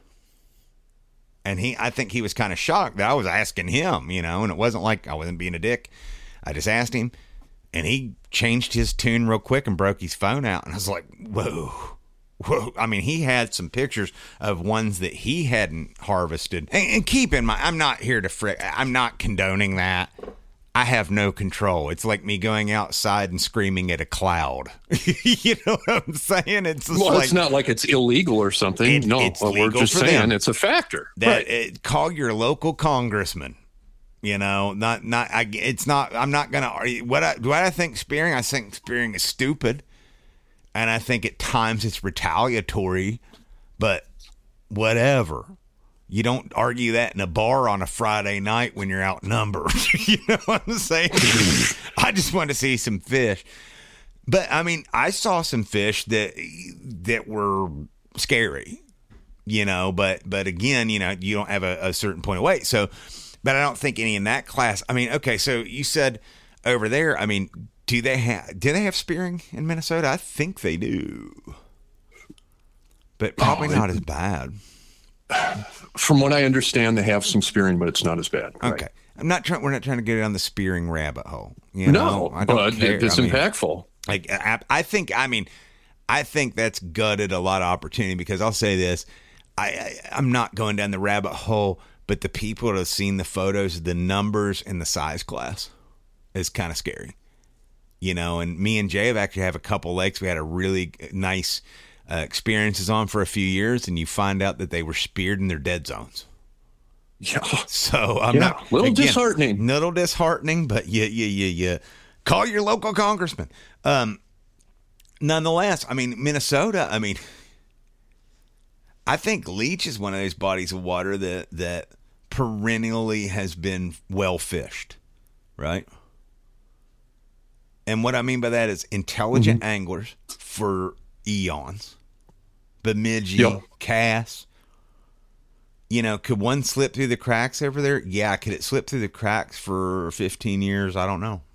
And he, I think he was kind of shocked that I was asking him, you know, and it wasn't like I wasn't being a dick. I just asked him, and he changed his tune real quick and broke his phone out. And I was like, whoa, whoa. I mean, he had some pictures of ones that he hadn't harvested. And, and keep in mind, I'm not here to frick. I'm not condoning that. I have no control. It's like me going outside and screaming at a cloud. You know what I'm saying? It's just Well, like, it's not like it's illegal or something. It- no, it's well, we're legal just for saying them. it's a factor. that Right. it, call your local congressman. You know, not not. I, it's not. I'm not gonna argue. What I, do I think spearing? I think spearing is stupid, and I think at times it's retaliatory. But whatever. You don't argue that in a bar on a Friday night when you're outnumbered. You know what I'm saying? I just want to see some fish. But I mean, I saw some fish that that were scary, you know, but but again, you know, you don't have a, a certain point of weight. So, but I don't think any in that class. I mean, okay, so you said over there, I mean, do they have do they have spearing in Minnesota? I think they do. But probably Oh, not as bad. From what I understand, they have some spearing, but it's not as bad. Right. Okay. I'm not trying. We're not trying to go down the spearing rabbit hole. You No, know, I don't but care. it's I mean, impactful. Like I, I think. I mean, I think that's gutted a lot of opportunity because I'll say this: I, I I'm not going down the rabbit hole, but the people that have seen the photos, the numbers, and the size class is kind of scary. You know, and me and Jay have actually have a couple lakes. We had a really nice uh, experiences on for a few years, and you find out that they were speared in their dead zones. Yeah. So I'm Yeah, not little again, disheartening. Little disheartening, but yeah, yeah, yeah, yeah. Call your local congressman. Um, nonetheless, I mean Minnesota. I mean, I think Leech is one of those bodies of water that that perennially has been well fished, right? And what I mean by that is intelligent Mm-hmm. anglers for eons, Bemidji, Yep. Cass. You know, could one slip through the cracks over there? Yeah. Could it slip through the cracks for fifteen years? I don't know.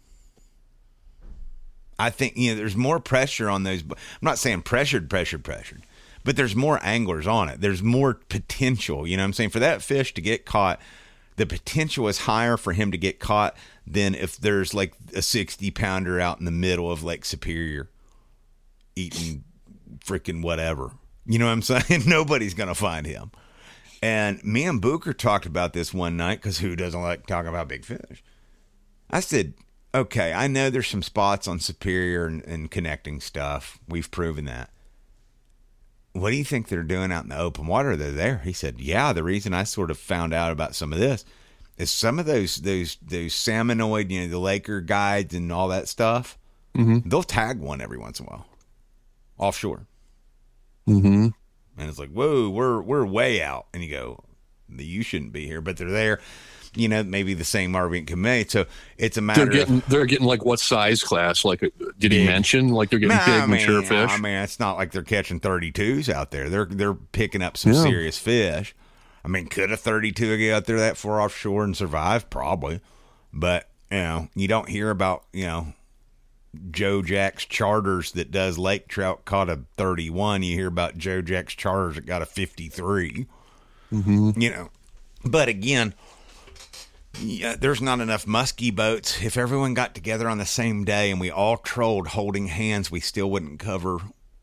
I think, you know, there's more pressure on those. I'm not saying pressured, pressured, pressured, but there's more anglers on it. There's more potential. You know what I'm saying? For that fish to get caught, the potential is higher for him to get caught than if there's like a sixty pounder out in the middle of Lake Superior eating freaking whatever. You know what I'm saying? Nobody's going to find him. And me and Booker talked about this one night because who doesn't like talking about big fish? I said, okay, I know there's some spots on Superior and, and connecting stuff. We've proven that. What do you think they're doing out in the open water? They're there. He said, yeah, the reason I sort of found out about some of this is some of those those those salmonoid, you know, the Laker guides and all that stuff, mm-hmm. they'll tag one every once in a while offshore. Mm-hmm. And it's like, whoa, we're we're way out. And you go, you shouldn't be here, but they're there. You know, maybe the same Marvin Kamei. So it's a matter they're getting, of... They're getting like what size class? Like, did big. he mention? Like they're getting nah, big, I mean, mature fish? I mean, it's not like they're catching thirty-twos out there. They're they're picking up some yeah. serious fish. I mean, could a thirty-two get out there that far offshore and survive? Probably. But, you know, you don't hear about, you know, Joe Jack's Charters that does lake trout caught a thirty-one. You hear about Joe Jack's Charters that got a fifty-three. Mm-hmm. You know, but again, yeah, there's not enough muskie boats. If everyone got together on the same day and we all trolled holding hands, we still wouldn't cover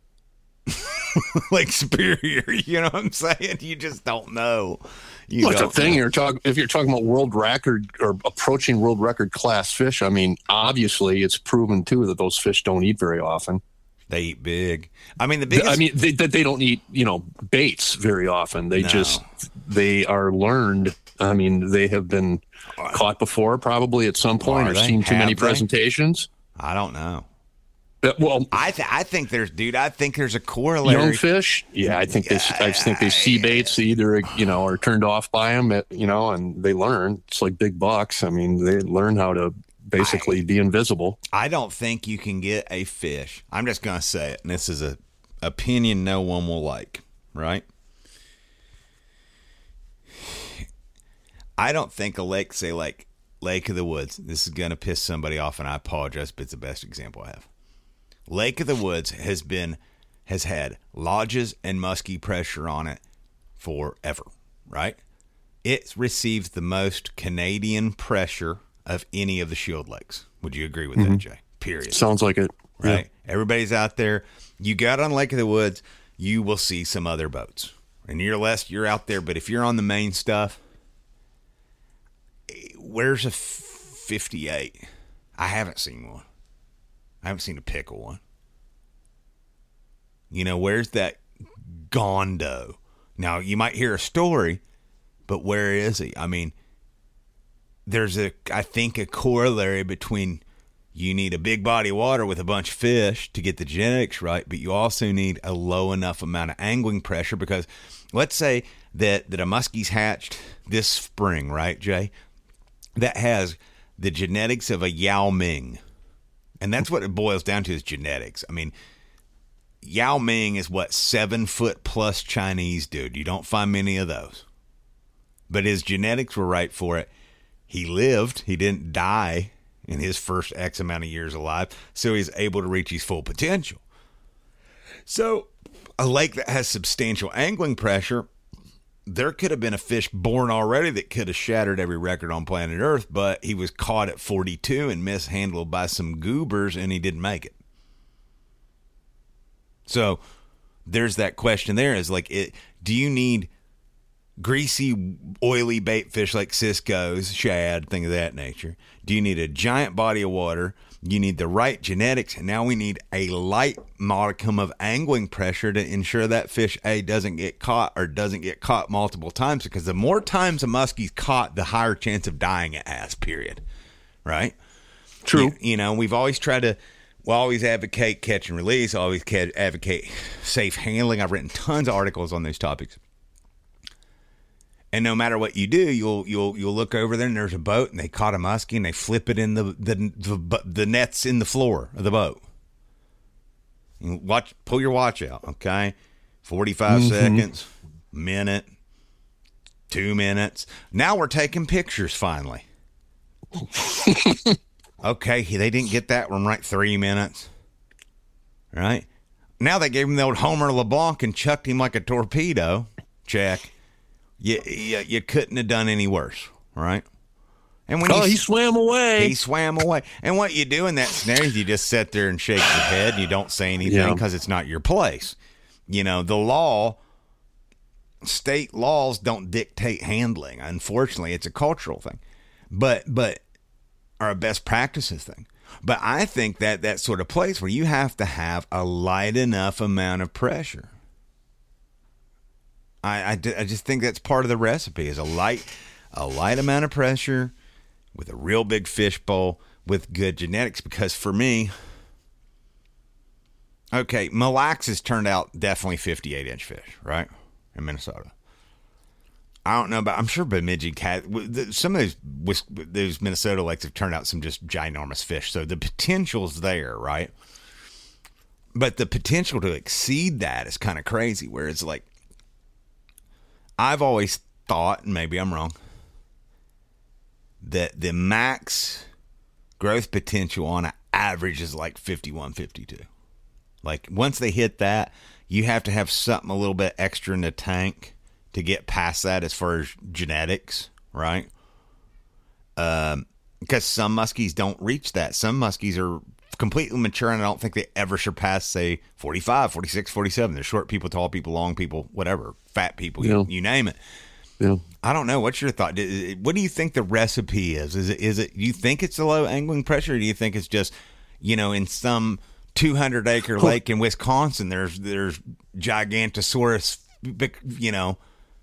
Lake Superior. You know what I'm saying? You just don't know. You Well, don't the thing know. you're talking, if you're talking about world record or approaching world record class fish, I mean, obviously it's proven too that those fish don't eat very often. They eat big. I mean, the biggest. I mean, they, that they don't eat, you know, baits very often. They No. just, they are learned. I mean, they have been caught before, probably at some point, Are or they? seen too Have many they? presentations. I don't know. Uh, well, I th- I think there's, dude. I think there's a corollary. young fish, yeah, I think they, I think they see baits either, you know, are turned off by them, at, you know, and they learn. It's like big bucks. I mean, they learn how to basically I, be invisible. I don't think you can get a fish. I'm just gonna say it, and this is a opinion no one will like, right? I don't think a lake, say like Lake of the Woods. This is gonna piss somebody off, and I apologize, but it's the best example I have. Lake of the Woods has been has had lodges and musky pressure on it forever, right? It receives the most Canadian pressure of any of the Shield Lakes. Would you agree with Mm-hmm. that, Jay? Period. Sounds like it. Right? Yeah. Everybody's out there. You got on Lake of the Woods, you will see some other boats. And you're less, you're out there, but if you're on the main stuff, where's a fifty-eight? I haven't seen one. I haven't seen a pickle one. You know, where's that Gondo? Now, you might hear a story, but where is he? I mean, there's a, I think, a corollary between you need a big body of water with a bunch of fish to get the genetics right, but you also need a low enough amount of angling pressure because let's say that, that a muskie's hatched this spring, right, Jay? That has the genetics of a Yao Ming. And that's what it boils down to is genetics. I mean, Yao Ming is what, seven foot plus Chinese dude. You don't find many of those. But his genetics were right for it. He lived. He didn't die in his first X amount of years alive. So he's able to reach his full potential. So a lake that has substantial angling pressure, there could have been a fish born already that could have shattered every record on planet Earth, but he was caught at forty-two and mishandled by some goobers, and he didn't make it. So there's that question there is like, it, do you need greasy, oily bait fish like Cisco's, shad, thing of that nature? Do you need a giant body of water? You need the right genetics, and now we need a light modicum of angling pressure to ensure that fish, A, doesn't get caught or doesn't get caught multiple times, because the more times a muskie's caught, the higher chance of dying it has, period. Right? True. You, you know, we've always tried to, we always advocate catch and release, always advocate safe handling. I've written tons of articles on those topics. And no matter what you do, you'll you'll you'll look over there and there's a boat and they caught a muskie and they flip it in the the the, the nets in the floor of the boat. You watch, pull your watch out, okay? Forty-five mm-hmm. seconds, minute, two minutes. Now we're taking pictures finally. Okay, they didn't get that one right. Three minutes, right? Now they gave him the old Homer LeBlanc and chucked him like a torpedo. Check. You, you, you couldn't have done any worse, right? And when oh, he, he swam away. He swam away. And what you do in that scenario is you just sit there and shake your head and you don't say anything because yeah. it's not your place. You know, the law, state laws don't dictate handling. Unfortunately, it's a cultural thing, but but or a best practices thing. But I think that that sort of place where you have to have a light enough amount of pressure. I, I, I just think that's part of the recipe is a light a light amount of pressure with a real big fish bowl with good genetics. Because for me, okay, Mille Lacs turned out definitely fifty-eight inch fish, right? In Minnesota. I don't know about, I'm sure Bemidji Cat, some of those, those Minnesota lakes have turned out some just ginormous fish. So the potential's there, right? But the potential to exceed that is kind of crazy, where it's like, I've always thought, and maybe I'm wrong, that the max growth potential on an average is like fifty-one, fifty-two. Like once they hit that, you have to have something a little bit extra in the tank to get past that as far as genetics, right? Um, because some muskies don't reach that. Some muskies are completely mature, and I don't think they ever surpass, say, forty-five, forty-six, forty-seven. They're short people, tall people, long people, whatever, fat people, yeah. you, you name it. Yeah. I don't know. What's your thought? What do you think the recipe is? Is it, is it, you think it's a low angling pressure, or do you think it's just, you know, in some two hundred acre lake in Wisconsin, there's, there's Gigantosaurus, you know,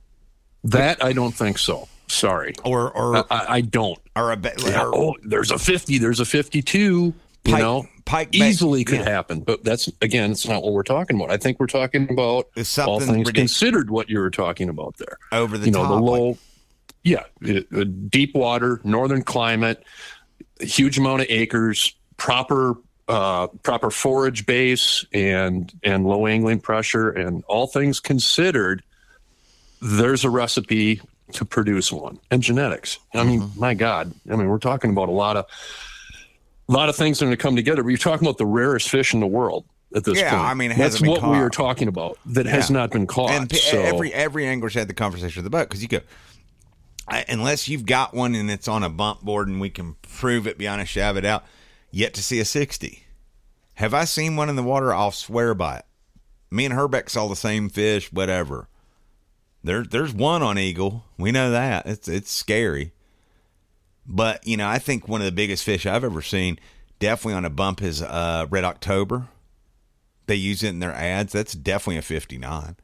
that I don't think so. Sorry. Or, or I, I don't. Or a or, oh, there's a fifty, there's a fifty-two, you Pike, know, Pike easily back, could yeah. happen. But that's, again, it's not what we're talking about. I think we're talking about all things ridiculous. Considered what you were talking about there. Over the you know, top. The low, like. yeah, it, uh, deep water, northern climate, huge amount of acres, proper uh, proper forage base, and and low angling pressure, and all things considered, there's a recipe to produce one. And genetics. I mean, mm-hmm. my God. I mean, we're talking about a lot of a lot of things that are going to come together. We're talking about the rarest fish in the world at this yeah, point. I mean, it that's hasn't what been we caught. are talking about. That yeah. has not been caught. And so. every every angler's had the conversation with the boat, because you go, I, unless you've got one and it's on a bump board and we can prove it beyond a shadow of a doubt, yet to see a sixty. Have I seen one in the water? I'll swear by it. Me and Herbeck saw the same fish, whatever. There, there's one on Eagle. We know that. It's it's scary. But, you know, I think one of the biggest fish I've ever seen, definitely on a bump, is uh, Red October. They use it in their ads. That's definitely a fifty-nine.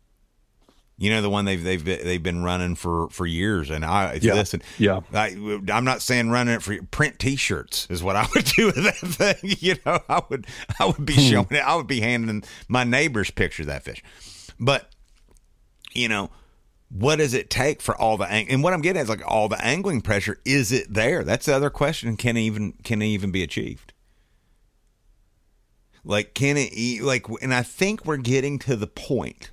You know, the one they've they've been, they've been running for, for years. And I yeah. listen, yeah. I, I'm not saying running it for print T-shirts is what I would do with that thing. You know, I would I would be showing it. I would be handing my neighbors pictures of that fish. But, you know, what does it take for all the ang- and what I'm getting at is like all the angling pressure, is it there? That's the other question. Can it even can it even be achieved? Like, can it like? And I think we're getting to the point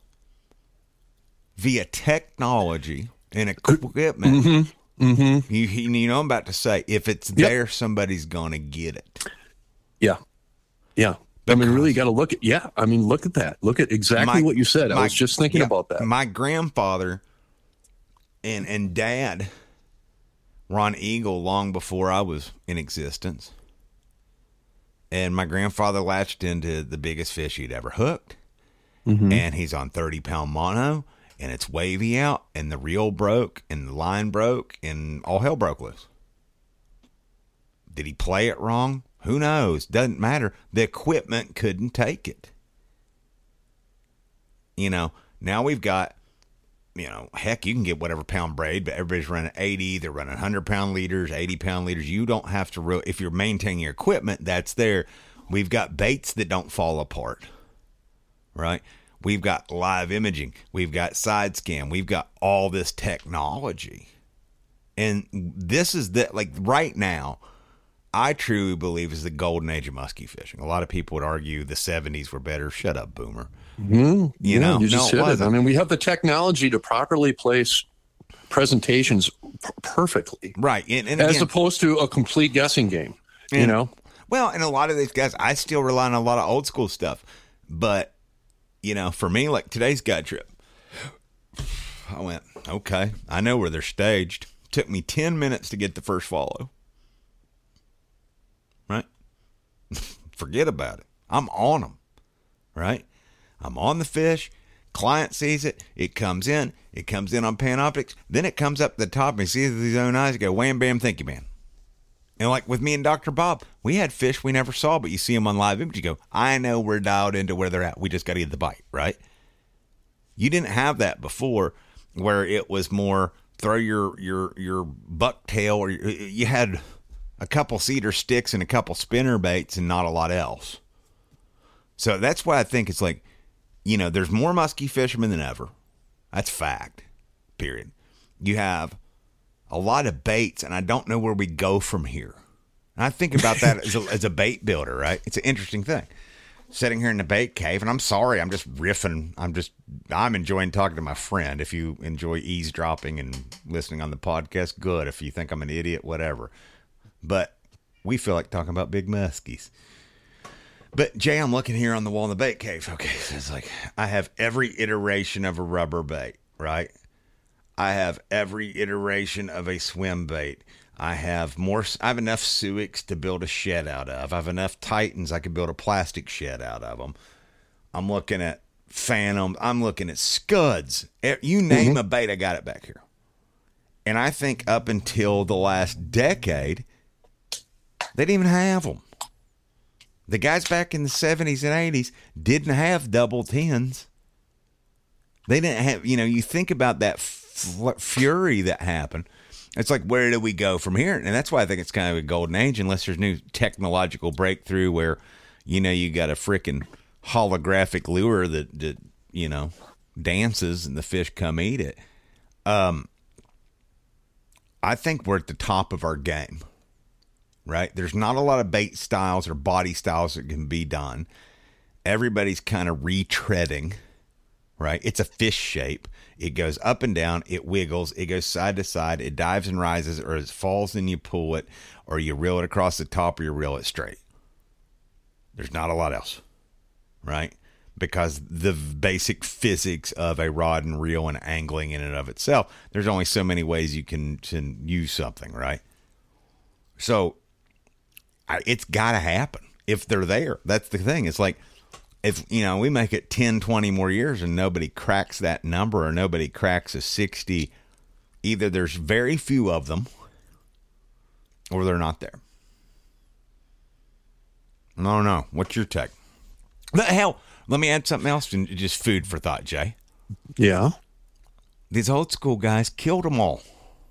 via technology and equipment. Mm-hmm. Mm-hmm. You you know, I'm about to say, if it's yep. there, somebody's gonna get it. Yeah, yeah. Because I mean, really, you got to look at, yeah, I mean, look at that. Look at exactly my, what you said. I my, was just thinking yeah, about that. My grandfather and, and dad were on Eagle long before I was in existence. And my grandfather latched into the biggest fish he'd ever hooked. Mm-hmm. And he's on thirty pound mono, and it's wavy out, and the reel broke, and the line broke, and all hell broke loose. Did he play it wrong? Who knows? Doesn't matter. The equipment couldn't take it. You know, now we've got, you know, heck, you can get whatever pound braid, but everybody's running eighty. They're running one hundred pound leaders, eighty pound leaders. You don't have to, re- if you're maintaining your equipment, that's there. We've got baits that don't fall apart, right? We've got live imaging. We've got side scan. We've got all this technology. And this is the, like right now, I truly believe is the golden age of muskie fishing. A lot of people would argue the seventies were better. Shut up, boomer. Mm-hmm. You yeah, know, you just no, said it. I mean, we have the technology to properly place presentations p- perfectly. Right. And, and as again, opposed to a complete guessing game, and, you know? Well, and a lot of these guys, I still rely on a lot of old school stuff. But, you know, for me, like today's guide trip, I went, okay, I know where they're staged. Took me ten minutes to get the first follow. Right? Forget about it. I'm on them. Right? I'm on the fish. Client sees it. It comes in. It comes in on Panoptix. Then it comes up the top and he sees it with his own eyes. Go, wham, bam, thank you, man. And like with me and Doctor Bob, we had fish we never saw, but you see them on live image. You go, I know we're dialed into where they're at. We just got to get the bite, right? You didn't have that before where it was more throw your your your bucktail, or you had a couple cedar sticks and a couple spinner baits and not a lot else. So that's why I think it's like, you know, there's more musky fishermen than ever. That's fact, period. You have a lot of baits, and I don't know where we go from here. And I think about that as, a, as a bait builder, right? It's an interesting thing. Sitting here in the bait cave, and I'm sorry, I'm just riffing. I'm just, I'm enjoying talking to my friend. If you enjoy eavesdropping and listening on the podcast, good. If you think I'm an idiot, whatever. But we feel like talking about big muskies. But Jay, I'm looking here on the wall in the bait cave. Okay, so it's like I have every iteration of a rubber bait, right? I have every iteration of a swim bait. I have more. I have enough Suics to build a shed out of. I have enough Titans I could build a plastic shed out of them. I'm looking at Phantom. I'm looking at Scuds. You name mm-hmm. a bait, I got it back here. And I think up until the last decade, they didn't even have them. The guys back in the seventies and eighties didn't have double tens. They didn't have, you know, you think about that f- fury that happened. It's like, where do we go from here? And that's why I think it's kind of a golden age, unless there's new technological breakthrough where, you know, you got a freaking holographic lure that, that, you know, dances and the fish come eat it. Um, I think we're at the top of our game, right? There's not a lot of bait styles or body styles that can be done. Everybody's kind of retreading, right? It's a fish shape. It goes up and down. It wiggles. It goes side to side. It dives and rises, or it falls and you pull it, or you reel it across the top, or you reel it straight. There's not a lot else, right? Because the basic physics of a rod and reel and angling in and of itself, there's only so many ways you can, can use something, right? So I, it's got to happen if they're there. That's the thing. It's like, if, you know, we make it ten, twenty more years and nobody cracks that number, or nobody cracks a sixty, either there's very few of them or they're not there. No, no. What's your take? But hell, let me add something else, and just food for thought, Jay. Yeah. These old school guys killed them all.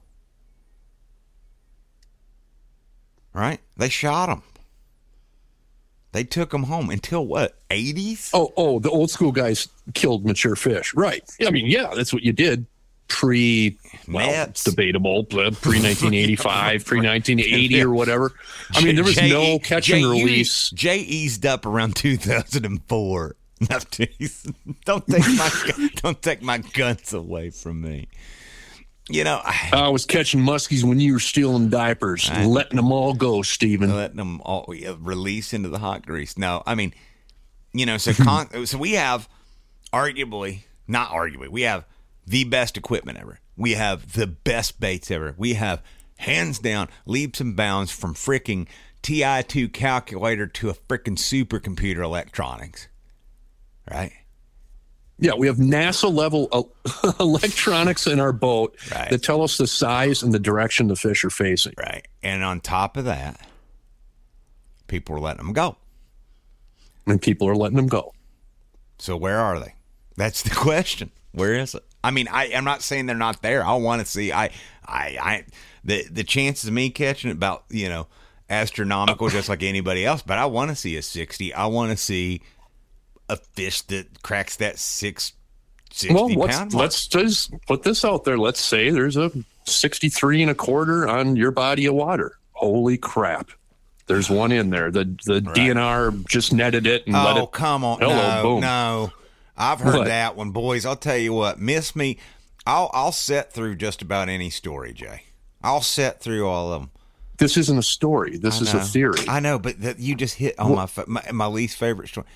Right? They shot them. They took them home until what, eighties? Oh, oh, the old school guys killed mature fish. Right. I mean, yeah, that's what you did. Pre, well, it's debatable, pre nineteen eighty-five, pre nineteen eighty or whatever. I mean, there was Jay, no catch Jay, and release. Jay eased up around two thousand four. Don't take my don't take my guns away from me. You know, I, I was catching muskies when you were stealing diapers, I, letting them all go, Stephen. Letting them all yeah, release into the hot grease. No, I mean, you know, so con- so we have arguably, not arguably, we have the best equipment ever. We have the best baits ever. We have, hands down, leaps and bounds from freaking T I two calculator to a freaking supercomputer electronics. Right? Yeah, we have NASA level uh, electronics in our boat right. that tell us the size and the direction the fish are facing. Right. And on top of that, people are letting them go. And people are letting them go. So where are they? That's the question. Where is it? I mean, I, I'm not saying they're not there. I want to see. I, I, I, the the chances of me catching it about, you know, astronomical, just like anybody else. But I want to see a sixty. I want to see a fish that cracks that six, sixty well, let's, pound mark. Let's just put this out there. Let's say there's a sixty-three and a quarter on your body of water. Holy crap. There's one in there. The the right. D N R just netted it and oh, let it. Oh, come on. Hello, no, boom. no. I've heard what? that one, boys. I'll tell you what. Miss me. I'll I'll set through just about any story, Jay. I'll set through all of them. This isn't a story. This is a theory. I know, but that you just hit on well, my, my my least favorite story.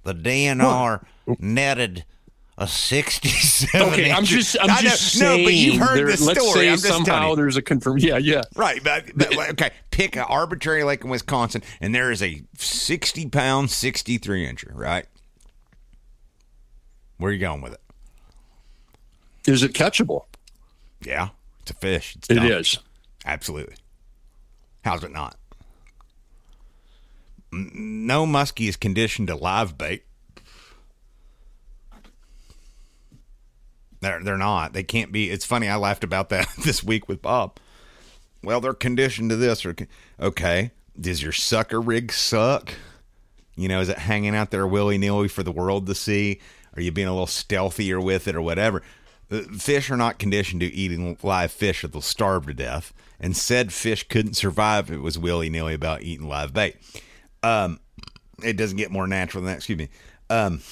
the D N R netted a sixty-seven. Okay, I'm just, I'm I just know, saying. No, but you've heard there, the story. Let's say I'm just somehow there's a confirm. Yeah, yeah. Right, but, but okay, pick an arbitrary lake in Wisconsin, and there is a sixty-pound, sixty-three incher. Right? Where are you going with it? Is it catchable? Yeah, it's a fish. It's it dumb. is. Absolutely. How's it not? No muskie is conditioned to live bait. They're, they're not. They can't be. It's funny. I laughed about that this week with Bob. Well, they're conditioned to this. Or okay, does your sucker rig suck? You know, is it hanging out there willy-nilly for the world to see? Are you being a little stealthier with it or whatever? The fish are not conditioned to eating live fish or they'll starve to death. And said fish couldn't survive if it was willy-nilly about eating live bait. Um, it doesn't get more natural than that. Excuse me. Um,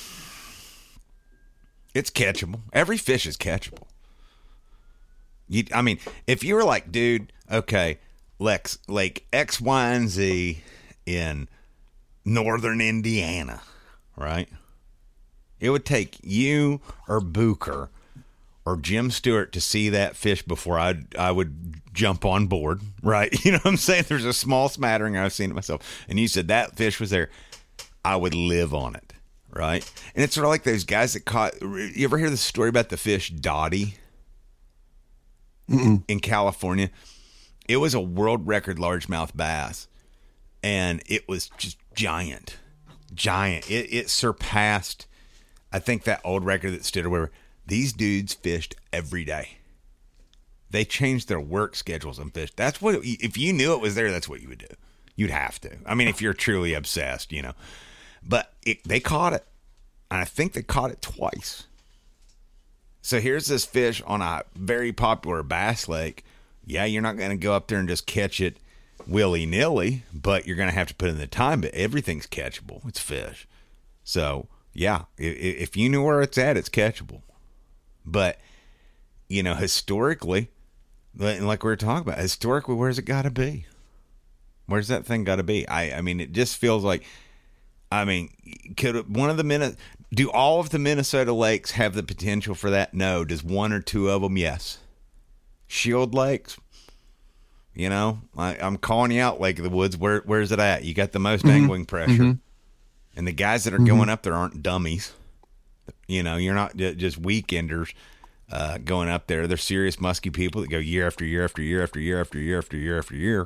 it's catchable. Every fish is catchable. You, I mean, if you were like, dude, okay, Lex, like X, Y, and Z in northern Indiana, right? It would take you or Booker or Jim Stewart to see that fish before I I would jump on board, right? You know what I'm saying? There's a small smattering. I've seen it myself. And you said that fish was there. I would live on it, right? And it's sort of like those guys that caught. You ever hear the story about the fish Dottie Mm-mm. in California? It was a world record largemouth bass, and it was just giant, giant. It, it surpassed, I think, that old record that stood or whatever. These dudes fished every day. They changed their work schedules and fished. That's what, if you knew it was there, that's what you would do. You'd have to. I mean, if you're truly obsessed, you know. But it, they caught it. And I think they caught it twice. So here's this fish on a very popular bass lake. Yeah, you're not going to go up there and just catch it willy-nilly, but you're going to have to put in the time. But everything's catchable. It's fish. So, yeah, if, if you knew where it's at, it's catchable. But, you know, historically, like we were talking about, historically, where's it got to be? Where's that thing got to be? I, I mean, it just feels like, I mean, could one of the Min- do all of the Minnesota lakes have the potential for that? No. Does one or two of them? Yes. Shield lakes, you know, I, I'm calling you out, Lake of the Woods. Where, where's it at? You got the most mm-hmm. angling pressure. Mm-hmm. And the guys that are mm-hmm. going up there aren't dummies. You know, you're not just weekenders uh, going up there. They're serious musky people that go year after year after year after year after year after year after year.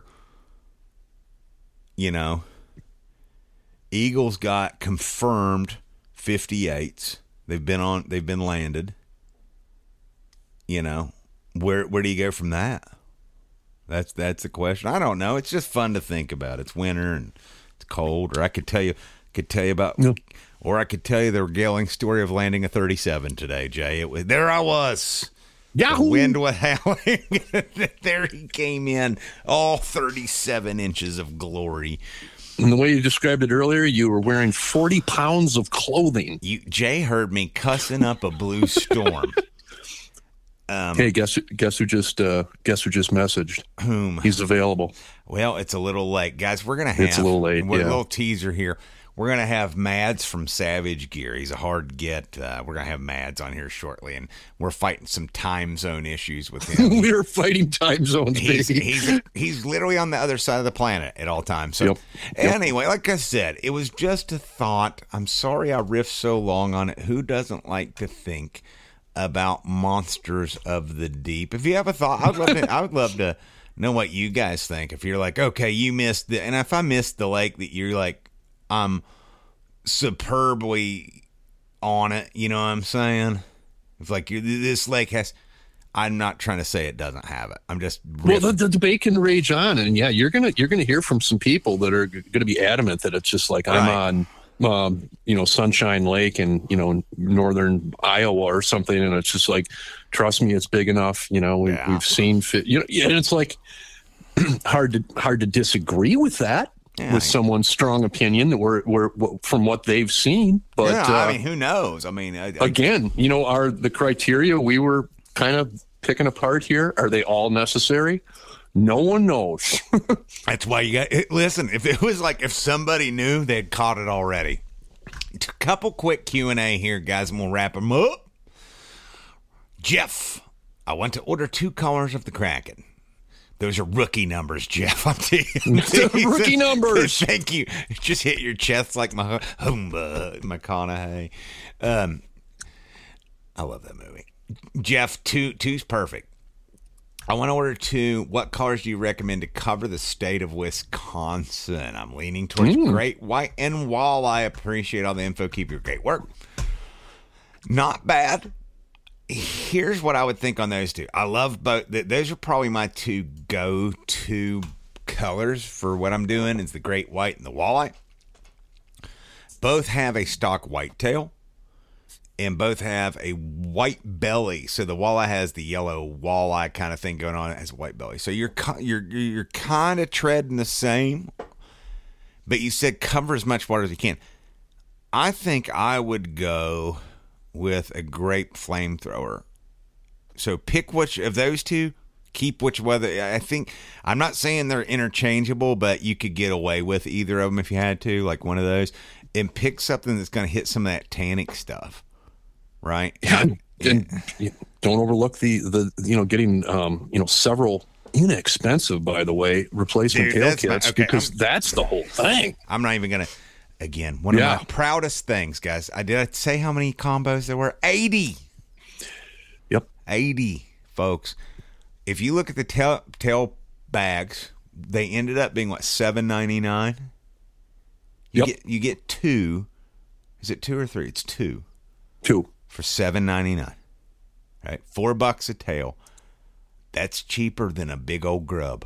You know, Eagles got confirmed fifty-eights. They've been on. They've been landed. You know, where where do you go from that? That's that's the question. I don't know. It's just fun to think about. It's winter and it's cold. Or I could tell you, could tell you about. No. Or I could tell you the regaling story of landing a thirty-seven today, Jay. It was there. I was. Yahoo! The wind was howling. There he came in, all thirty-seven inches of glory. And the way you described it earlier, you were wearing forty pounds of clothing. You, Jay heard me cussing up a blue storm. Um, hey, guess guess who just uh, guess who just messaged? Whom? He's available. Well, it's a little late, guys. We're gonna have it's a little late. We're yeah. a little teaser here. We're going to have Mads from Savage Gear. He's a hard get. Uh, we're going to have Mads on here shortly, and we're fighting some time zone issues with him. We're fighting time zones, he's, baby. He's, he's literally on the other side of the planet at all times. So, yep. Yep. Anyway, like I said, it was just a thought. I'm sorry I riffed so long on it. Who doesn't like to think about monsters of the deep? If you have a thought, I would love to, I would love to know what you guys think. If you're like, okay, you missed the, and if I missed the lake that you're like, I'm superbly on it, you know what I'm saying? It's like you, this lake has. I'm not trying to say it doesn't have it. I'm just riffing. Well, the, the debate can rage on, and yeah, you're gonna you're gonna hear from some people that are g- gonna be adamant that it's just like right. I'm on, um, you know, Sunshine Lake in you know northern Iowa or something, and it's just like, trust me, it's big enough. You know, we, yeah. we've seen fit. You know, yeah, and it's like hard to hard to disagree with that. Yeah, with someone's strong opinion that we're, we're from what they've seen, but yeah, I uh, mean, who knows? I mean, I, I, again, you know, are the criteria we were kind of picking apart here, are they all necessary? No one knows. That's why you got listen. If it was like if somebody knew, they'd caught it already. A couple quick Q and A here, guys, and we'll wrap them up. Jeff, I want to order two colors of the Kraken. Those are rookie numbers, Jeff. I'm teasing. Rookie numbers. Thank you. Just hit your chest like my Humba McConaughey. Um, I love that movie. Jeff, two two's perfect. I want to order two. What colors do you recommend to cover the state of Wisconsin? I'm leaning towards mm. great white and walleye. I appreciate all the info. Keep your great work. Not bad. Here's what I would think on those two. I love both. Those are probably my two go-to colors for what I'm doing. Is the great white and the walleye. Both have a stock whitetail. And both have a white belly, so the walleye has the yellow walleye kind of thing going on. It has a white belly, so you're you're you're kind of treading the same, but you said cover as much water as you can. I think I would go with a grape flamethrower. So pick which of those two. Keep which whether I think I'm not saying they're interchangeable, but you could get away with either of them if you had to, like one of those, and pick something that's going to hit some of that tannic stuff. Right. Yeah, and don't overlook the, the you know, getting, um, you know, several inexpensive, by the way, replacement Dude, tail kits, my, okay, because I'm, that's the whole thing. I'm not even going to, again, one yeah. of my proudest things, guys. I did I say how many combos there were? eighty. Yep. eighty, folks. If you look at the tail, tail bags, they ended up being, what, seven ninety-nine? You yep. get you get two. Is it two or three? It's two. Two. For seven ninety-nine, right? Four bucks a tail. That's cheaper than a big old grub,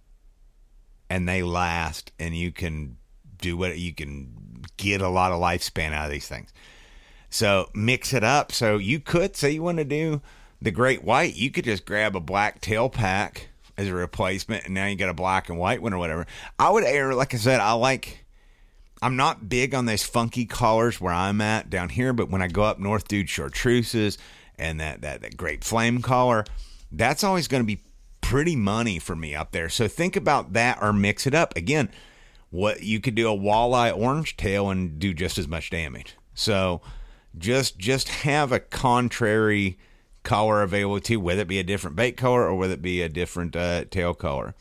and they last. And you can do what you can get a lot of lifespan out of these things. So mix it up. So you could say you want to do the great white. You could just grab a black tail pack as a replacement, and now you got a black and white one or whatever. I would err, like I said, I like. I'm not big on those funky collars where I'm at down here, but when I go up north, dude, chartreuses and that, that, that great flame collar, that's always going to be pretty money for me up there. So think about that or mix it up. Again, what you could do a walleye orange tail and do just as much damage. So just just have a contrary collar available to you, whether it be a different bait color or whether it be a different uh, tail color.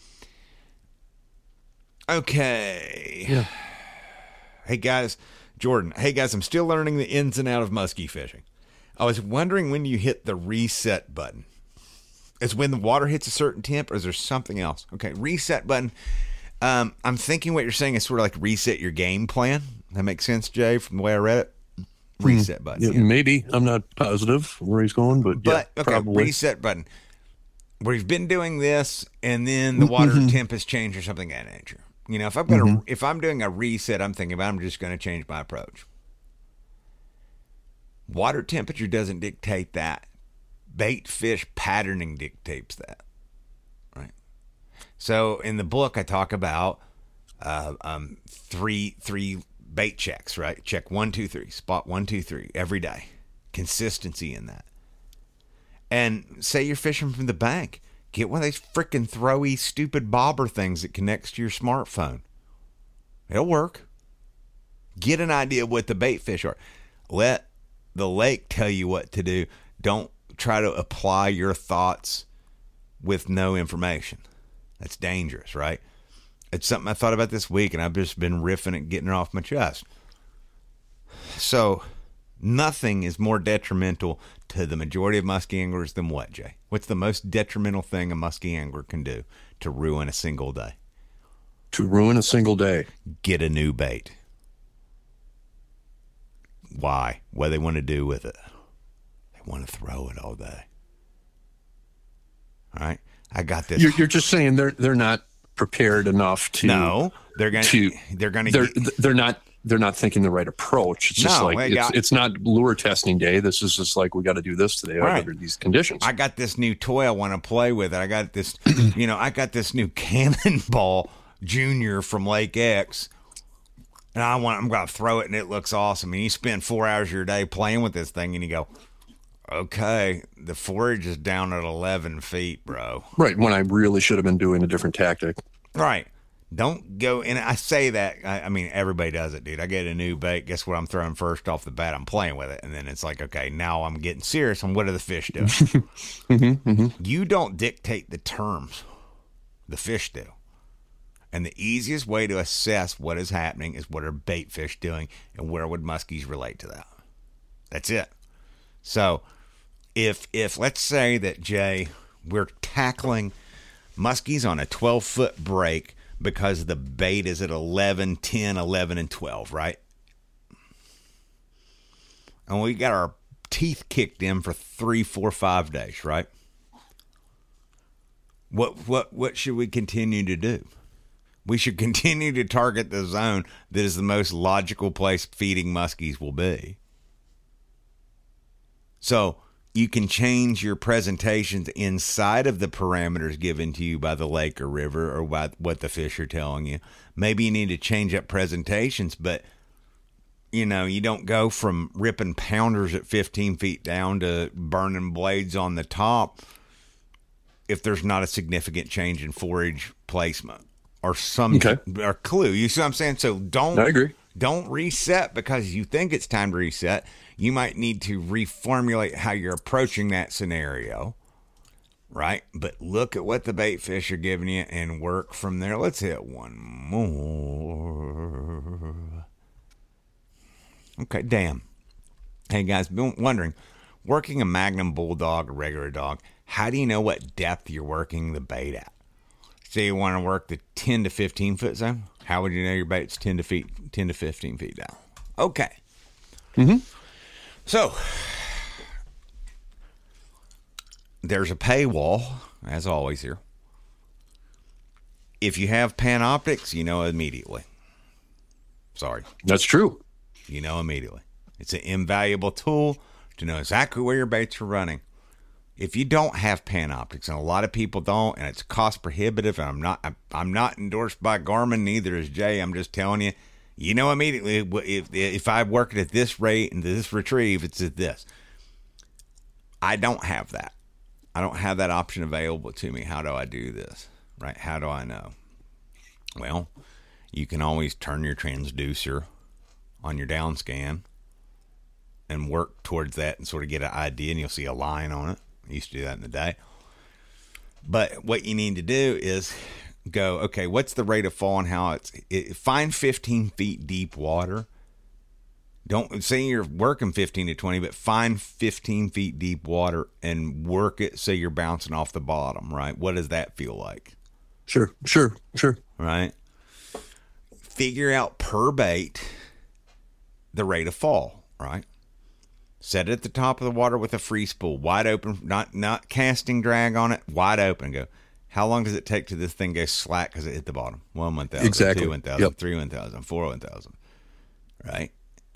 Okay. Yeah. Hey, guys, Jordan. Hey, guys, I'm still learning the ins and out of muskie fishing. I was wondering when you hit the reset button. Is when the water hits a certain temp, or is there something else? Okay, reset button. Um, I'm thinking what you're saying is sort of like reset your game plan. That makes sense, Jay, from the way I read it? Reset button. Yeah, yeah. Maybe. I'm not positive where he's going, but, but yeah, okay, probably. Reset button. Where you've been doing this, and then the water temp has changed or something of that nature. You know, if I'm gonna, mm-hmm. if I'm doing a reset, I'm thinking about I'm just going to change my approach. Water temperature doesn't dictate that. Bait fish patterning dictates that, right? So in the book, I talk about uh, um, three three bait checks, right? Check one, two, three, spot one, two, three every day. Consistency in that. And say you're fishing from the bank. Get one of those freaking throwy, stupid bobber things that connects to your smartphone. It'll work. Get an idea of what the bait fish are. Let the lake tell you what to do. Don't try to apply your thoughts with no information. That's dangerous, right? It's something I thought about this week, and I've just been riffing it, getting it off my chest. So nothing is more detrimental to the majority of muskie anglers than what, Jay? What's the most detrimental thing a muskie angler can do to ruin a single day? To ruin a single day? Get a new bait. Why? What do they want to do with it? They want to throw it all day. All right? I got this. You're, you're just saying they're they're not prepared enough to. No, they're going to. They're going to. They're they're not. They're not thinking the right approach. It's just no, like, got, it's, it's not lure testing day. This is just like, we got to do this today right. under these conditions. I got this new toy I want to play with. I got this, you know, I got this new Cannonball Junior from Lake X, and I want, I'm going to throw it, and it looks awesome. And you spend four hours of your day playing with this thing, and you go, okay, the forage is down at eleven feet, bro. Right, when I really should have been doing a different tactic. Right. Don't go, and I say that, I, I mean, everybody does it, dude. I get a new bait. Guess what I'm throwing first off the bat? I'm playing with it. And then it's like, okay, now I'm getting serious on what are the fish doing? mm-hmm, mm-hmm. You don't dictate the terms. The fish do. And the easiest way to assess what is happening is what are bait fish doing and where would muskies relate to that. That's it. So if, if let's say that, Jay, we're tackling muskies on a twelve-foot break because the bait is at eleven, ten, eleven, and twelve, right? And we got our teeth kicked in for three, four, five days, right? What what what should we continue to do? We should continue to target the zone that is the most logical place feeding muskies will be. So you can change your presentations inside of the parameters given to you by the lake or river or by what the fish are telling you. Maybe you need to change up presentations, but, you know, you don't go from ripping pounders at fifteen feet down to burning blades on the top if there's not a significant change in forage placement or some okay. or clue. You see what I'm saying? So don't, I agree. Don't reset because you think it's time to reset. You might need to reformulate how you're approaching that scenario, right? But look at what the bait fish are giving you and work from there. Let's hit one more. Okay, damn. Hey, guys, been wondering, working a Magnum Bulldog, a regular dog, how do you know what depth you're working the bait at? Say you want to work the ten to fifteen foot zone. How would you know your bait's ten to feet, ten to fifteen feet down? Okay. Mm-hmm. So, there's a paywall, as always here. If you have Panoptix, you know immediately. Sorry. That's true. You know immediately. It's an invaluable tool to know exactly where your baits are running. If you don't have Panoptix, and a lot of people don't, and it's cost prohibitive, and I'm not I'm, I'm not endorsed by Garmin, neither is Jay, I'm just telling you, you know immediately if if I work it at this rate and this retrieve, it's at this. I don't have that. I don't have that option available to me. How do I do this? Right? How do I know? Well, you can always turn your transducer on your down scan and work towards that and sort of get an idea, and you'll see a line on it. I used to do that in the day. But what you need to do is go, okay, what's the rate of fall and how it's, it, find fifteen feet deep water. Don't say you're working fifteen to twenty, but find fifteen feet deep water and work it so you're bouncing off the bottom, right? What does that feel like? Sure, sure, sure. Right? Figure out per bait the rate of fall, right? Set it at the top of the water with a free spool, wide open, not not casting drag on it, wide open. Go, how long does it take till this thing goes slack because it hit the bottom? One one thousand, exactly. two one thousand, yep. three one thousand, four one thousand, right?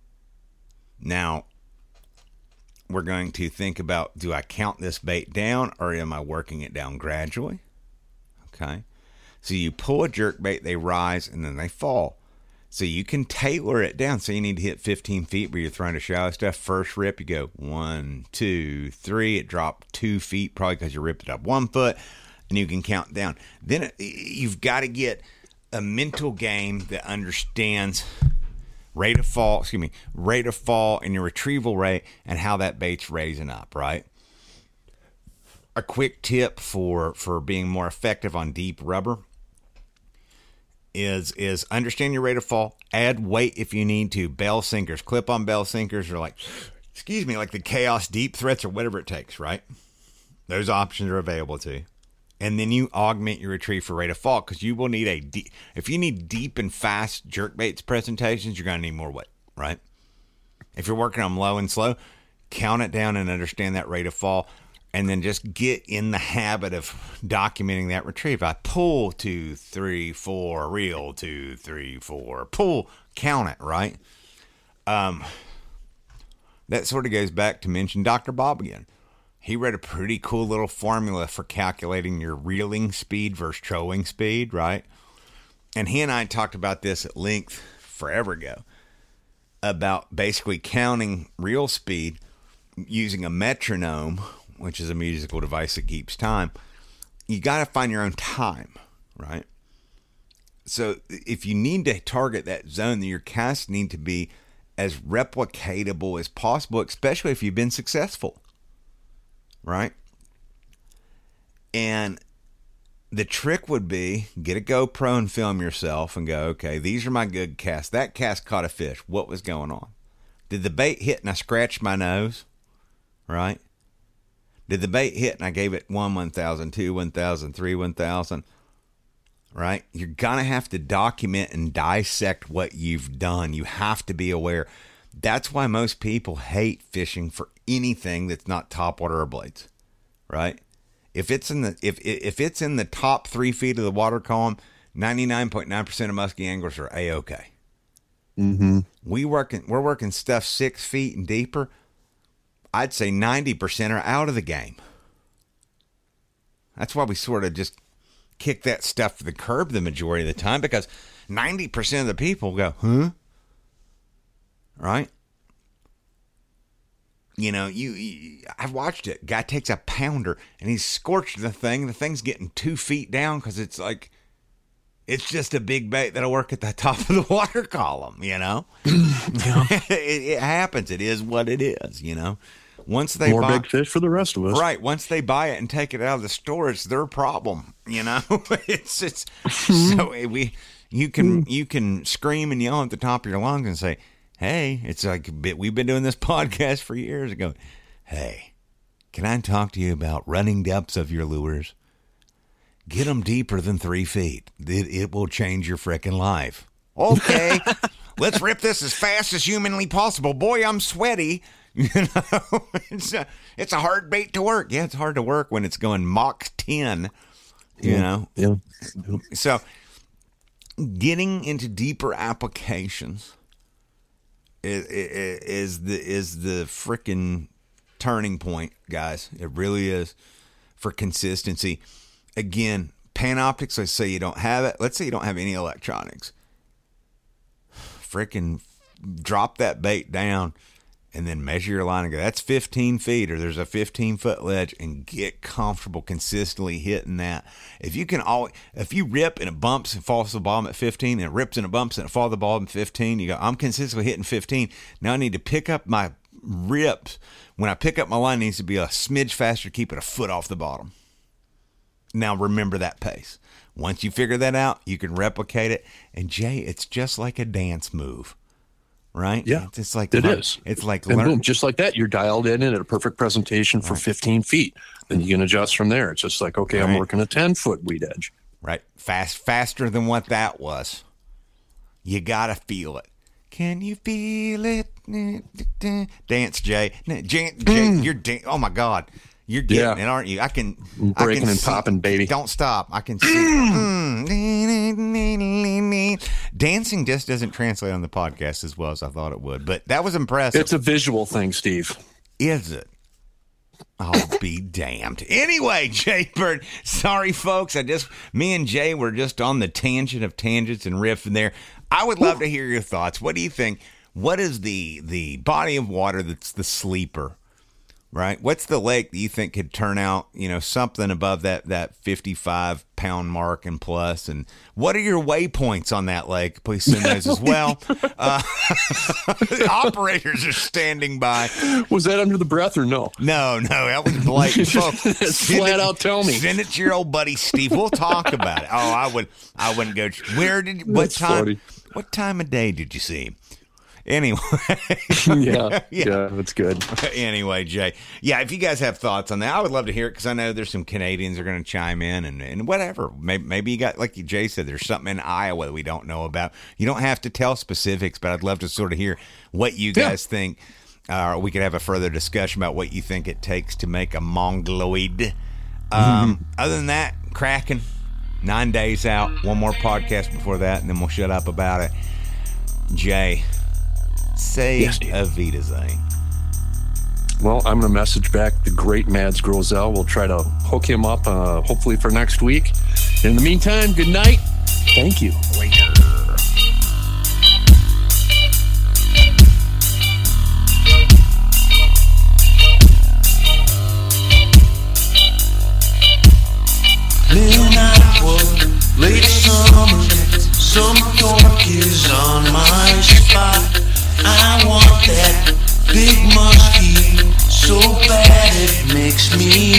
Now, we're going to think about, do I count this bait down or am I working it down gradually? Okay. So you pull a jerk bait, they rise, and then they fall. So you can tailor it down. So you need to hit fifteen feet where you're throwing a shallow stuff. First rip, you go one, two, three. It dropped two feet probably because you ripped it up one foot, and you can count down. Then it, you've got to get a mental game that understands rate of fall, excuse me, rate of fall and your retrieval rate and how that bait's raising up, right? A quick tip for, for being more effective on deep rubber is is understand your rate of fall, add weight if you need to. Bell sinkers, clip on bell sinkers are like, excuse me, like the Chaos Deep Threats or whatever it takes, right? Those options are available to you. And then you augment your retrieve for rate of fall because you will need a deep, if you need deep and fast jerkbaits presentations, you're going to need more weight, right? If you're working on low and slow, count it down and understand that rate of fall. And then just get in the habit of documenting that retrieve. I pull two, three, four, reel, two, three, four, pull, count it, right? Um, that sort of goes back to mention Doctor Bob again. He read a pretty cool little formula for calculating your reeling speed versus trolling speed, right? And he and I talked about this at length forever ago about basically counting reel speed using a metronome, which is a musical device that keeps time. You got to find your own time, right? So if you need to target that zone, then your casts need to be as replicatable as possible, especially if you've been successful, right? And the trick would be get a GoPro and film yourself and go, okay, these are my good casts. That cast caught a fish. What was going on? Did the bait hit and I scratched my nose, right? Did the bait hit and I gave it one, one thousand, two, one thousand, three, one thousand, right? You're going to have to document and dissect what you've done. You have to be aware. That's why most people hate fishing for anything that's not topwater or blades, right? If it's in the if if it's in the top three feet of the water column, ninety-nine point nine percent of muskie anglers are A-okay. Mm-hmm. We working we're working stuff six feet and deeper. I'd say ninety percent are out of the game. That's why we sort of just kick that stuff to the curb the majority of the time, because ninety percent of the people go, huh? Right? You know, you, you I've watched it. Guy takes a pounder and he's scorched the thing. The thing's getting two feet down because it's like, it's just a big bait that'll work at the top of the water column, you know? Yeah. it, it happens. It is what it is, you know? Once they More buy, big fish for the rest of us. Right. Once they buy it and take it out of the store, it's their problem, you know? it's it's so we you can you can scream and yell at the top of your lungs and say, hey, it's like we've been doing this podcast for years ago. Hey, can I talk to you about running depths of your lures? Get them deeper than three feet. It, it will change your frickin' life. Okay, let's rip this as fast as humanly possible. Boy, I'm sweaty. You know, it's a, it's a hard bait to work. Yeah, it's hard to work when it's going Mach ten, you yeah. know. Yeah. So getting into deeper applications is, is the is the frickin' turning point, guys. It really is, for consistency. Again, Panoptix, let's say you don't have it. Let's say you don't have any electronics. Frickin' drop that bait down and then measure your line and go, that's fifteen feet, or there's a fifteen foot ledge, and get comfortable consistently hitting that. If you can always, if you rip and it bumps and falls to the bottom at fifteen, and it rips and it bumps and it falls to the bottom at fifteen, you go, I'm consistently hitting fifteen. Now I need to pick up my rips. When I pick up my line, it needs to be a smidge faster, keep it a foot off the bottom. Now remember that pace. Once you figure that out, you can replicate it. And Jay, it's just like a dance move, right? Yeah, it's, it's like it learn, is. It's like and learn. boom, just like that, you're dialed in at a perfect presentation for right. fifteen feet. Then you can adjust from there. It's just like, okay, right. I'm working a ten foot weed edge. Right, fast, faster than what that was. You gotta feel it. Can you feel it? Dance, Jay. Jay, Jay you're dan- oh my God. You're getting yeah. it, aren't you? I can breaking I can and see, popping, baby. Don't stop. I can see. Mm. Dancing just doesn't translate on the podcast as well as I thought it would, but that was impressive. It's a visual thing, Steve. Is it? I'll be damned. Anyway, Jay Bird. Sorry, folks. I just me and Jay were just on the tangent of tangents and riffing there. I would love to hear your thoughts. What do you think? What is the the body of water that's the sleeper? Right? What's the lake that you think could turn out, you know, something above that, that fifty-five pound mark and plus? And what are your waypoints on that lake? Please send those as well. Uh, operators are standing by. Was that under the breath or no? No, no, that was blatant. Folks, flat out tell me. Send it to your old buddy Steve. We'll talk about it. Oh, I would, I wouldn't go. Where did? What That's time? Funny. What time of day did you see him? Anyway. yeah, yeah, yeah, that's good. Anyway, Jay. Yeah, if you guys have thoughts on that, I would love to hear it, because I know there's some Canadians that are going to chime in and, and whatever. Maybe, maybe you got, like Jay said, there's something in Iowa that we don't know about. You don't have to tell specifics, but I'd love to sort of hear what you guys yeah. think. Uh, we could have a further discussion about what you think it takes to make a mongoloid. Um, mm-hmm. Other than that, cracking. Nine days out. One more podcast before that, and then we'll shut up about it. Jay. Say yes, a Wiedersehen. Well, I'm going to message back the great Mads Grozel. We'll try to hook him up, uh, hopefully for next week. In the meantime, good night. Thank you. Later. Midnight was late summer, spot. I want that big muskie so bad it makes me